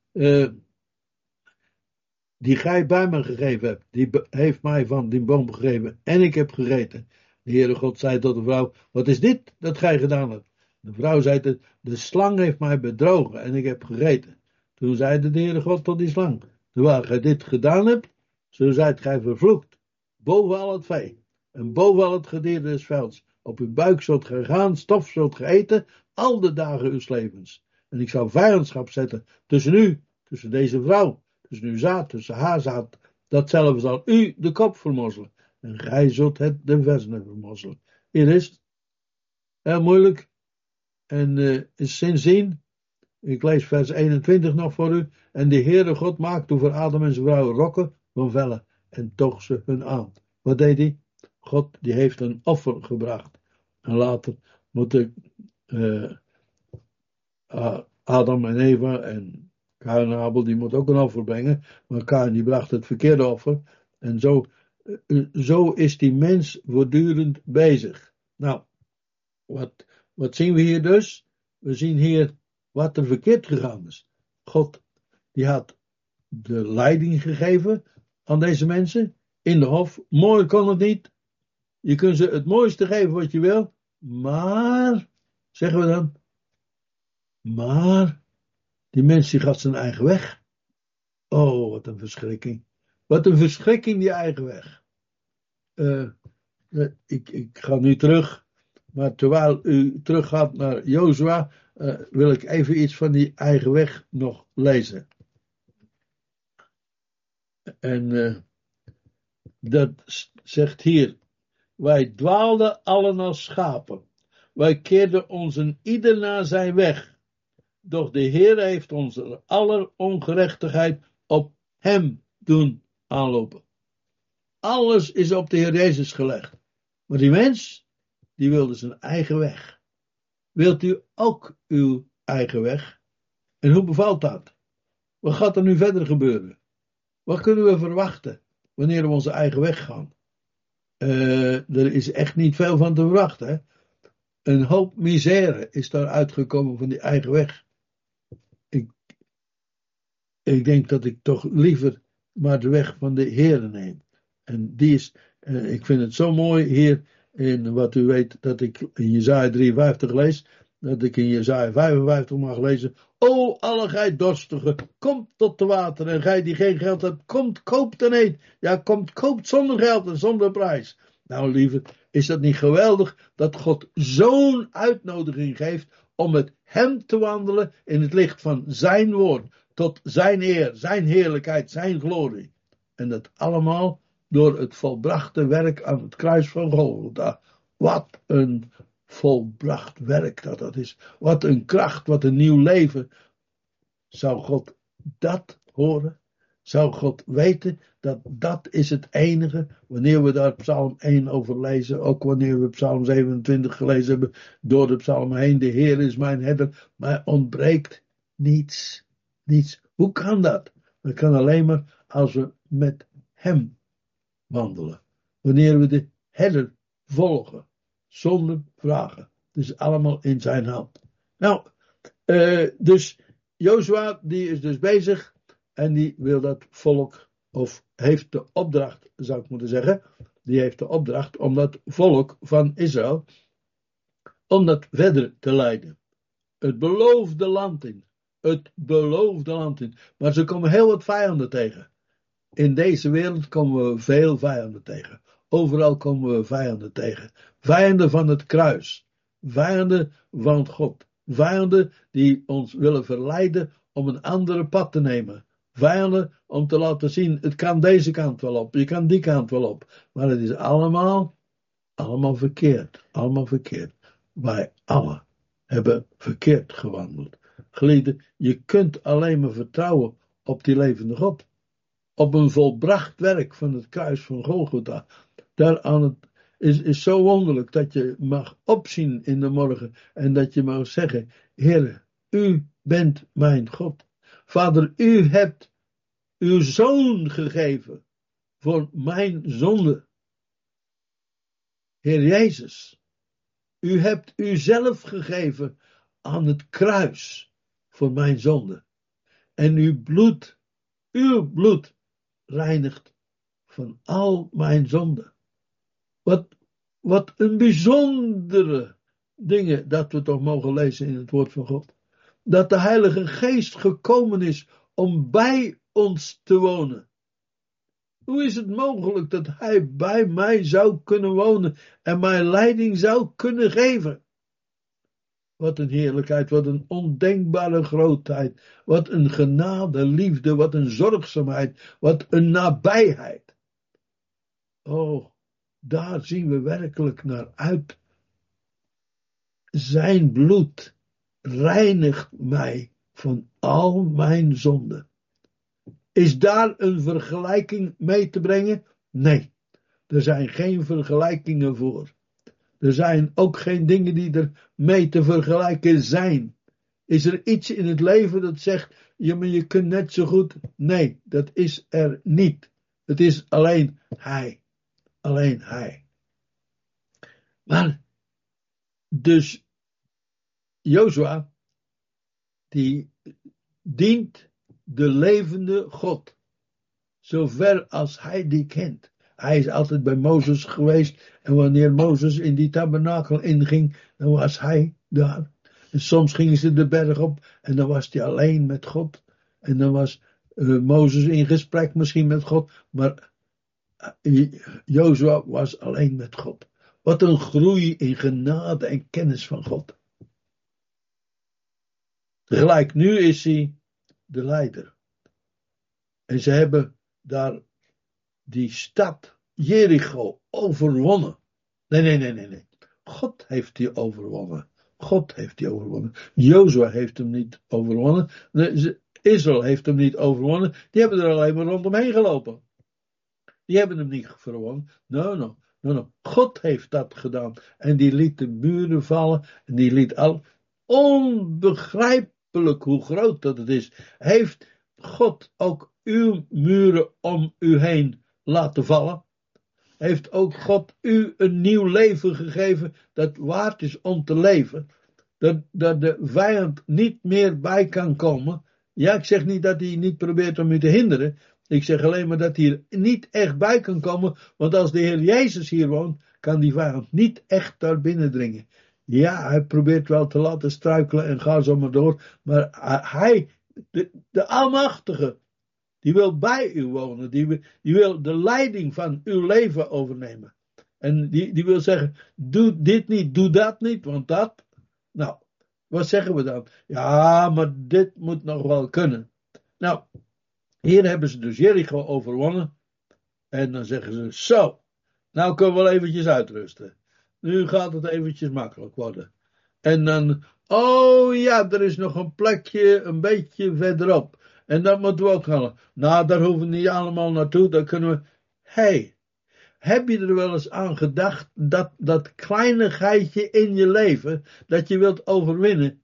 Die gij bij me gegeven hebt, die heeft mij van die boom gegeven en ik heb gegeten. De Heere God zei tot de vrouw, wat is dit dat gij gedaan hebt? De vrouw zei, de slang heeft mij bedrogen en ik heb gegeten. Toen zei de Heere God tot die slang, terwijl gij dit gedaan hebt, zo zijt gij vervloekt, boven al het vee en boven al het gedierte des velds. Op uw buik zult gij gaan, stof zult gij eten, al de dagen uws levens. En ik zal vijandschap zetten tussen u, tussen deze vrouw, tussen uw zaad, tussen haar zaad. Datzelfde zal u de kop vermozzelen. En gij zult het de versenen vermozzelen. Hier is het. Heel moeilijk. En is sindsdien. Ik lees vers 21 nog voor u. En de Heere God maakte voor Adam en zijn vrouw rokken van vellen. En toog ze hun aan. Wat deed hij? God die heeft een offer gebracht. En later moeten Adam en Eva en Kain en Abel, die moet ook een offer brengen. Maar Kain die bracht het verkeerde offer. En zo is die mens voortdurend bezig. Nou, wat zien we hier dus? We zien hier wat er verkeerd gegaan is. God die had de leiding gegeven aan deze mensen in de hof. Mooi kon het niet. Je kunt ze het mooiste geven wat je wil. Maar, zeggen we dan, maar die mens die gaat zijn eigen weg. Oh, wat een verschrikking. Wat een verschrikking, die eigen weg. Ik ga nu terug. Maar terwijl u teruggaat naar Jozua, wil ik even iets van die eigen weg nog lezen. En dat zegt hier. Wij dwaalden allen als schapen. Wij keerden ons een ieder naar zijn weg. Doch de Heer heeft onze aller ongerechtigheid op hem doen aanlopen. Alles is op de Heer Jezus gelegd. Maar die mens, die wilde zijn eigen weg. Wilt u ook uw eigen weg? En hoe bevalt dat? Wat gaat er nu verder gebeuren? Wat kunnen we verwachten wanneer we onze eigen weg gaan? Er is echt niet veel van te verwachten. Hè? Een hoop misère is daar uitgekomen van die eigen weg. Ik denk dat ik toch liever maar de weg van de Heer neem. En die is, ik vind het zo mooi hier, in wat u weet, dat ik in Jesaja 53 lees, dat ik in Jesaja 55 mag lezen. O, alle gij dorstigen, komt tot de water, en gij die geen geld hebt, komt, koopt en eet. Ja, komt, koopt zonder geld en zonder prijs. Nou, lieve, is dat niet geweldig dat God zo'n uitnodiging geeft om met hem te wandelen in het licht van zijn woord, tot zijn eer, zijn heerlijkheid, zijn glorie. En dat allemaal door het volbrachte werk aan het kruis van Golgotha. Wat een volbracht werk dat is. Wat een kracht, wat een nieuw leven. Zou God dat horen? Zou God weten dat dat is het enige, wanneer we daar Psalm 1 over lezen, ook wanneer we Psalm 27 gelezen hebben, door de psalm heen, de Heer is mijn herder, maar ontbreekt niets. Niets. Hoe kan dat? Dat kan alleen maar als we met hem wandelen. Wanneer we de herder volgen, zonder vragen. Dus allemaal in zijn hand. Nou, dus Jozua, die is dus bezig en die wil dat volk, of heeft de opdracht, zou ik moeten zeggen, die heeft de opdracht om dat volk van Israël, om dat verder te leiden. Het beloofde land in. Het beloofde land in. Maar ze komen heel wat vijanden tegen. In deze wereld komen we veel vijanden tegen. Overal komen we vijanden tegen. Vijanden van het kruis. Vijanden van God. Vijanden die ons willen verleiden om een andere pad te nemen. Vijanden om te laten zien, het kan deze kant wel op, je kan die kant wel op. Maar het is allemaal verkeerd. Allemaal verkeerd. Wij allen hebben verkeerd gewandeld. Geliefden, je kunt alleen maar vertrouwen op die levende God. Op een volbracht werk van het kruis van Golgotha. Is zo wonderlijk dat je mag opzien in de morgen en dat je mag zeggen, Heere, u bent mijn God. Vader, u hebt uw zoon gegeven voor mijn zonde. Heer Jezus, u hebt uzelf gegeven aan het kruis voor mijn zonde. En uw bloed reinigt van al mijn zonden. Wat een bijzondere dingen dat we toch mogen lezen in het woord van God. Dat de Heilige Geest gekomen is om bij ons te wonen. Hoe is het mogelijk dat Hij bij mij zou kunnen wonen en mij leiding zou kunnen geven? Wat een heerlijkheid, wat een ondenkbare grootheid, wat een genade, liefde, wat een zorgzaamheid, wat een nabijheid. Oh, daar zien we werkelijk naar uit. Zijn bloed reinigt mij van al mijn zonden. Is daar een vergelijking mee te brengen? Nee, er zijn geen vergelijkingen voor. Er zijn ook geen dingen die er mee te vergelijken zijn. Is er iets in het leven dat zegt, ja, maar je kunt net zo goed? Nee, dat is er niet. Het is alleen Hij. Alleen Hij. Maar, dus, Jozua, die dient de levende God. Zover als hij die kent. Hij is altijd bij Mozes geweest. En wanneer Mozes in die tabernakel inging, dan was hij daar. En soms gingen ze de berg op en dan was hij alleen met God. En dan was Mozes in gesprek misschien met God. Maar Jozua was alleen met God. Wat een groei in genade en kennis van God. Tegelijk nu is hij de leider. En ze hebben daar die stad Jericho overwonnen. Nee. God heeft die overwonnen. God heeft die overwonnen. Jozua heeft hem niet overwonnen. Israël heeft hem niet overwonnen. Die hebben er alleen maar rondomheen gelopen. Die hebben hem niet verwonnen. No. God heeft dat gedaan. En die liet de muren vallen. En die liet al. Onbegrijpelijk hoe groot dat het is. Heeft God ook uw muren om u heen laten vallen? Heeft ook God u een nieuw leven gegeven dat waard is om te leven? Dat de vijand niet meer bij kan komen. Ja, ik zeg niet dat hij niet probeert om u te hinderen. Ik zeg alleen maar dat hij er niet echt bij kan komen. Want als de Heer Jezus hier woont, kan die vijand niet echt daar binnendringen. Ja, hij probeert wel te laten struikelen en ga zo maar door. Maar hij, de Almachtige, die wil bij u wonen. Die wil de leiding van uw leven overnemen. En die wil zeggen, doe dit niet, doe dat niet, want dat. Nou, wat zeggen we dan? Ja, maar dit moet nog wel kunnen. Nou, hier hebben ze dus Jericho overwonnen. En dan zeggen ze, zo, nou kunnen we wel eventjes uitrusten. Nu gaat het eventjes makkelijk worden. En dan, oh ja, er is nog een plekje een beetje verderop. En dat moeten we ook halen. Nou, daar hoeven we niet allemaal naartoe, daar kunnen we. Hey, heb je er wel eens aan gedacht dat kleinigheidje in je leven, dat je wilt overwinnen,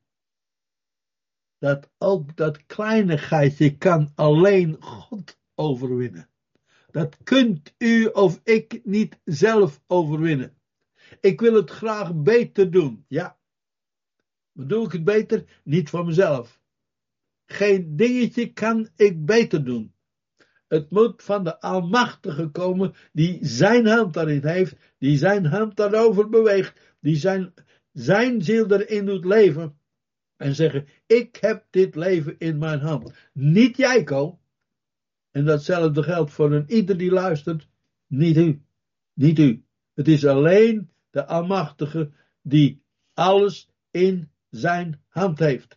dat ook dat kleinigheidje kan alleen God overwinnen. Dat kunt u of ik niet zelf overwinnen. Ik wil het graag beter doen. Ja. Maar doe ik het beter? Niet van mezelf. Geen dingetje kan ik beter doen. Het moet van de Almachtige komen die zijn hand daarin heeft, die zijn hand daarover beweegt, die zijn ziel erin doet leven. En zeggen, ik heb dit leven in mijn hand. Niet jij, Ko. En datzelfde geldt voor een ieder die luistert. Niet u. Niet u. Het is alleen de Almachtige die alles in zijn hand heeft.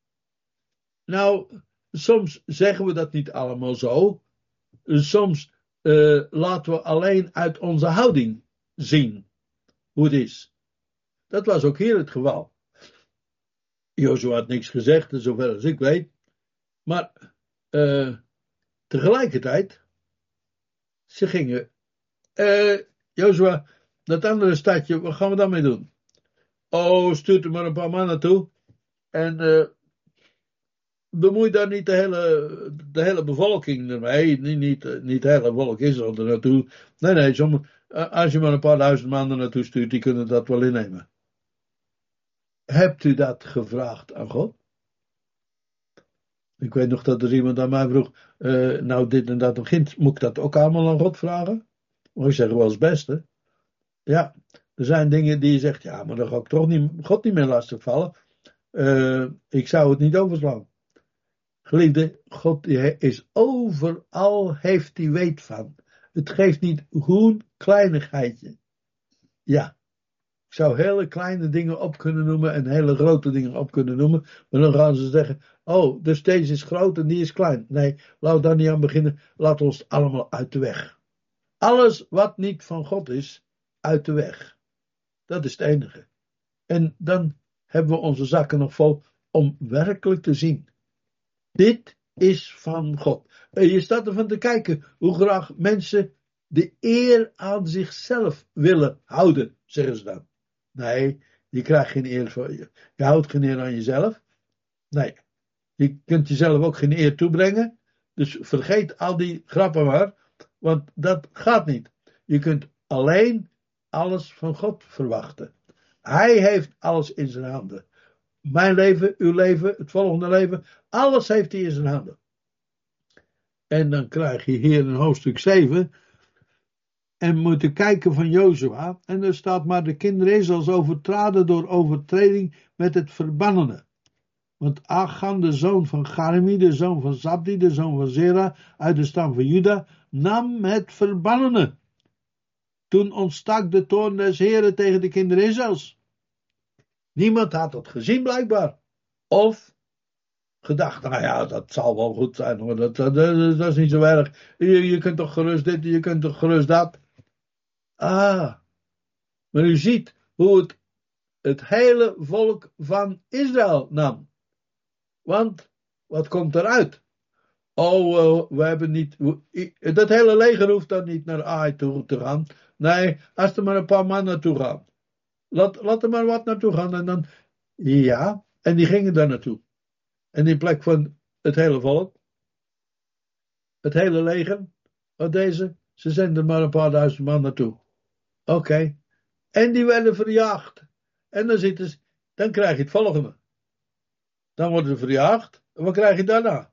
Nou, soms zeggen we dat niet allemaal zo. Soms laten we alleen uit onze houding zien hoe het is. Dat was ook hier het geval. Jozua had niks gezegd, zover als ik weet. Maar tegelijkertijd, ze gingen, Jozua, dat andere stadje, wat gaan we daarmee doen? Oh, stuurt er maar een paar mannen naartoe. En bemoei daar niet de hele bevolking ermee. Niet de hele volk Israël er naartoe. Nee, als je maar een paar duizend mannen naartoe stuurt, die kunnen dat wel innemen. Hebt u dat gevraagd aan God? Ik weet nog dat er iemand aan mij vroeg, nou dit en dat begint, moet ik dat ook allemaal aan God vragen? Maar ik zeg wel het beste. Ja, er zijn dingen die je zegt, ja, maar dan ga ik toch God niet meer lastigvallen. Ik zou het niet overslaan. Geliefde, God is overal, heeft hij weet van. Het geeft niet hoe kleinigheidje. Ja, ik zou hele kleine dingen op kunnen noemen en hele grote dingen op kunnen noemen. Maar dan gaan ze zeggen, oh, dus deze is groot en die is klein. Nee, laten we daar niet aan beginnen. Laat ons allemaal uit de weg. Alles wat niet van God is, uit de weg. Dat is het enige. En dan hebben we onze zakken nog vol om werkelijk te zien. Dit is van God. Je staat ervan te kijken hoe graag mensen de eer aan zichzelf willen houden, zeggen ze dan. Nee, je krijgt geen eer voor je. Je houdt geen eer aan jezelf. Nee, je kunt jezelf ook geen eer toebrengen. Dus vergeet al die grappen maar, want dat gaat niet. Je kunt alleen alles van God verwachten. Hij heeft alles in zijn handen. Mijn leven, uw leven, het volgende leven, alles heeft hij in zijn handen. En dan krijg je hier in hoofdstuk 7 en moeten kijken van Jozua. En er staat maar de kinderen Israëls overtraden door overtreding met het verbannene. Want Achan, de zoon van Garmi, de zoon van Zabdi, de zoon van Zera, uit de stam van Juda, nam het verbannene. Toen ontstak de toorn des Heren tegen de kinderen Israëls. Niemand had dat gezien blijkbaar. Of gedacht, nou ja, dat zal wel goed zijn hoor, dat is niet zo erg. Je kunt toch gerust dit, je kunt toch gerust dat. Maar u ziet hoe het hele volk van Israël nam. Want, wat komt eruit? we hebben niet, dat hele leger hoeft dan niet naar Ai toe te gaan. Nee, als er maar een paar man naartoe gaan. Laat er maar wat naartoe gaan en dan, ja, en die gingen daar naartoe. En in plek van het hele volk, het hele leger, ze zenden maar een paar duizend man naartoe. Oké. En die werden verjaagd. En dan krijg je het volgende. Dan worden ze verjaagd. En wat krijg je daarna?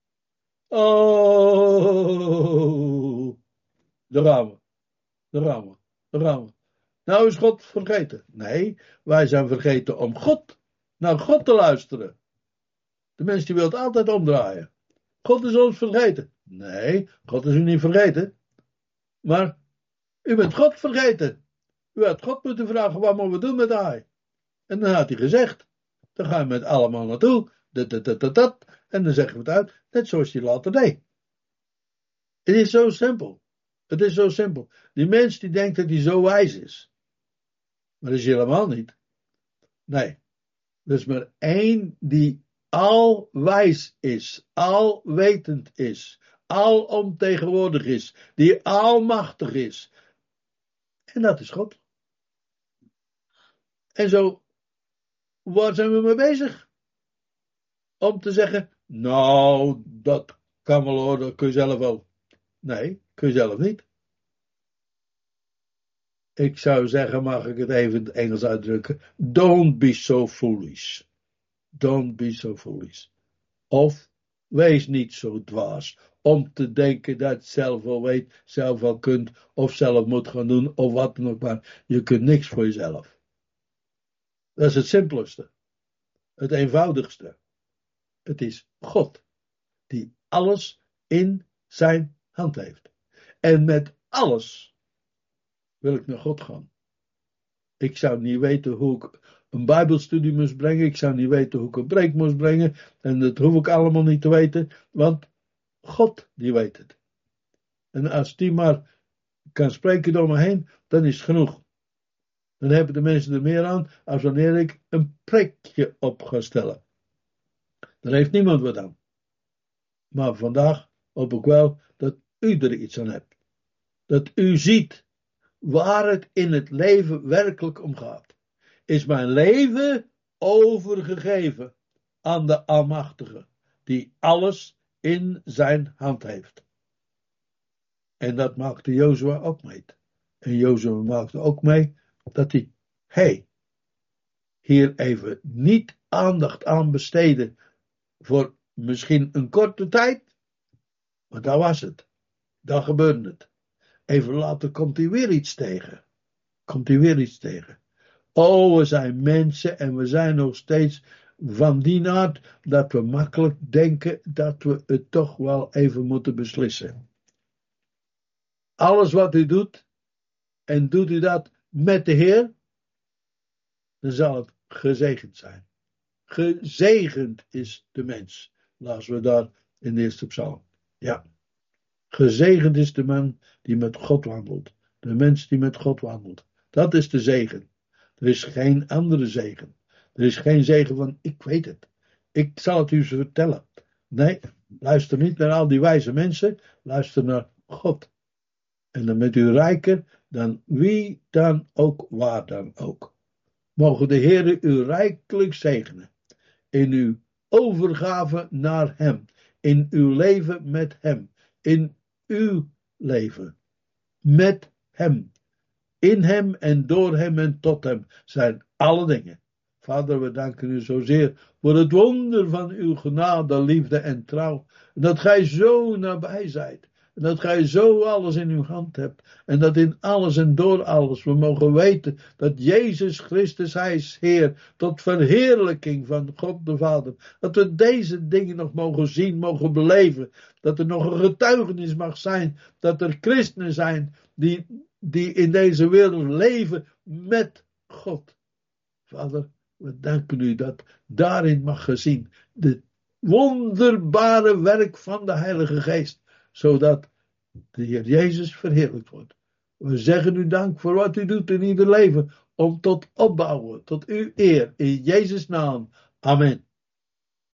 Oh, daar gaan we. Nou is God vergeten. Nee, wij zijn vergeten om naar God te luisteren. De mens die wil het altijd omdraaien. God is ons vergeten. Nee, God is u niet vergeten. Maar u bent God vergeten. U had God moeten vragen, wat moeten we doen met hij? En dan had hij gezegd, dan gaan we met allemaal naartoe. Dat. En dan zeggen we het uit, net zoals hij later deed. Het is zo simpel. Die mens die denkt dat hij zo wijs is. Maar dat is hij helemaal niet. Nee. Er is maar één die alwijs is, alwetend is, alomtegenwoordig is, die almachtig is. En dat is God. En zo, waar zijn we mee bezig? Om te zeggen, nou, dat kan wel hoor, dat kun je zelf wel. Nee, kun je zelf niet. Ik zou zeggen, mag ik het even in het Engels uitdrukken? Don't be so foolish. Don't be so foolish. Of wees niet zo dwaas om te denken dat je zelf wel weet, zelf wel kunt, of zelf moet gaan doen, of wat dan ook maar. Je kunt niks voor jezelf. Dat is het simpelste. Het eenvoudigste. Het is God die alles in zijn hand heeft. En met alles wil ik naar God gaan. Ik zou niet weten hoe ik een bijbelstudie moest brengen. Ik zou niet weten hoe ik een preek moest brengen. En dat hoef ik allemaal niet te weten. Want God die weet het. En als die maar kan spreken door me heen, dan is het genoeg. Dan hebben de mensen er meer aan als wanneer ik een preekje op ga stellen. Daar heeft niemand wat aan. Maar vandaag hoop ik wel dat u er iets aan hebt. Dat u ziet waar het in het leven werkelijk om gaat. Is mijn leven overgegeven aan de Almachtige, die alles in zijn hand heeft. En dat maakte Jozua ook mee. En Jozua maakte ook mee dat hij hier even niet aandacht aan besteden voor misschien een korte tijd, maar daar was het. Daar gebeurde het. Even later komt hij weer iets tegen. Oh, we zijn mensen en we zijn nog steeds van die aard dat we makkelijk denken dat we het toch wel even moeten beslissen. Alles wat u doet, en doet u dat met de Heer, dan zal het gezegend zijn. Gezegend is de mens. Laten we daar in de eerste psalm. Ja. Gezegend is de man die met God wandelt. De mens die met God wandelt. Dat is de zegen. Er is geen andere zegen. Er is geen zegen van, ik weet het. Ik zal het u vertellen. Nee, luister niet naar al die wijze mensen. Luister naar God. En dan bent u rijker dan wie dan ook, waar dan ook. Mogen de Heere u rijkelijk zegenen. In uw overgave naar hem. In uw leven met hem. In uw leven. Met hem. In hem en door hem en tot hem zijn alle dingen. Vader, we danken u zozeer voor het wonder van uw genade, liefde en trouw. Dat gij zo nabij zijt. En dat gij zo alles in uw hand hebt. En dat in alles en door alles we mogen weten dat Jezus Christus, hij is Heer. Tot verheerlijking van God de Vader. Dat we deze dingen nog mogen zien, mogen beleven. Dat er nog een getuigenis mag zijn. Dat er christenen zijn die in deze wereld leven met God. Vader, we danken u dat daarin mag gezien de wonderbare werk van de Heilige Geest, zodat de Heer Jezus verheerlijkt wordt. We zeggen u dank voor wat u doet in ieder leven, om tot opbouwen, tot uw eer, in Jezus' naam. Amen.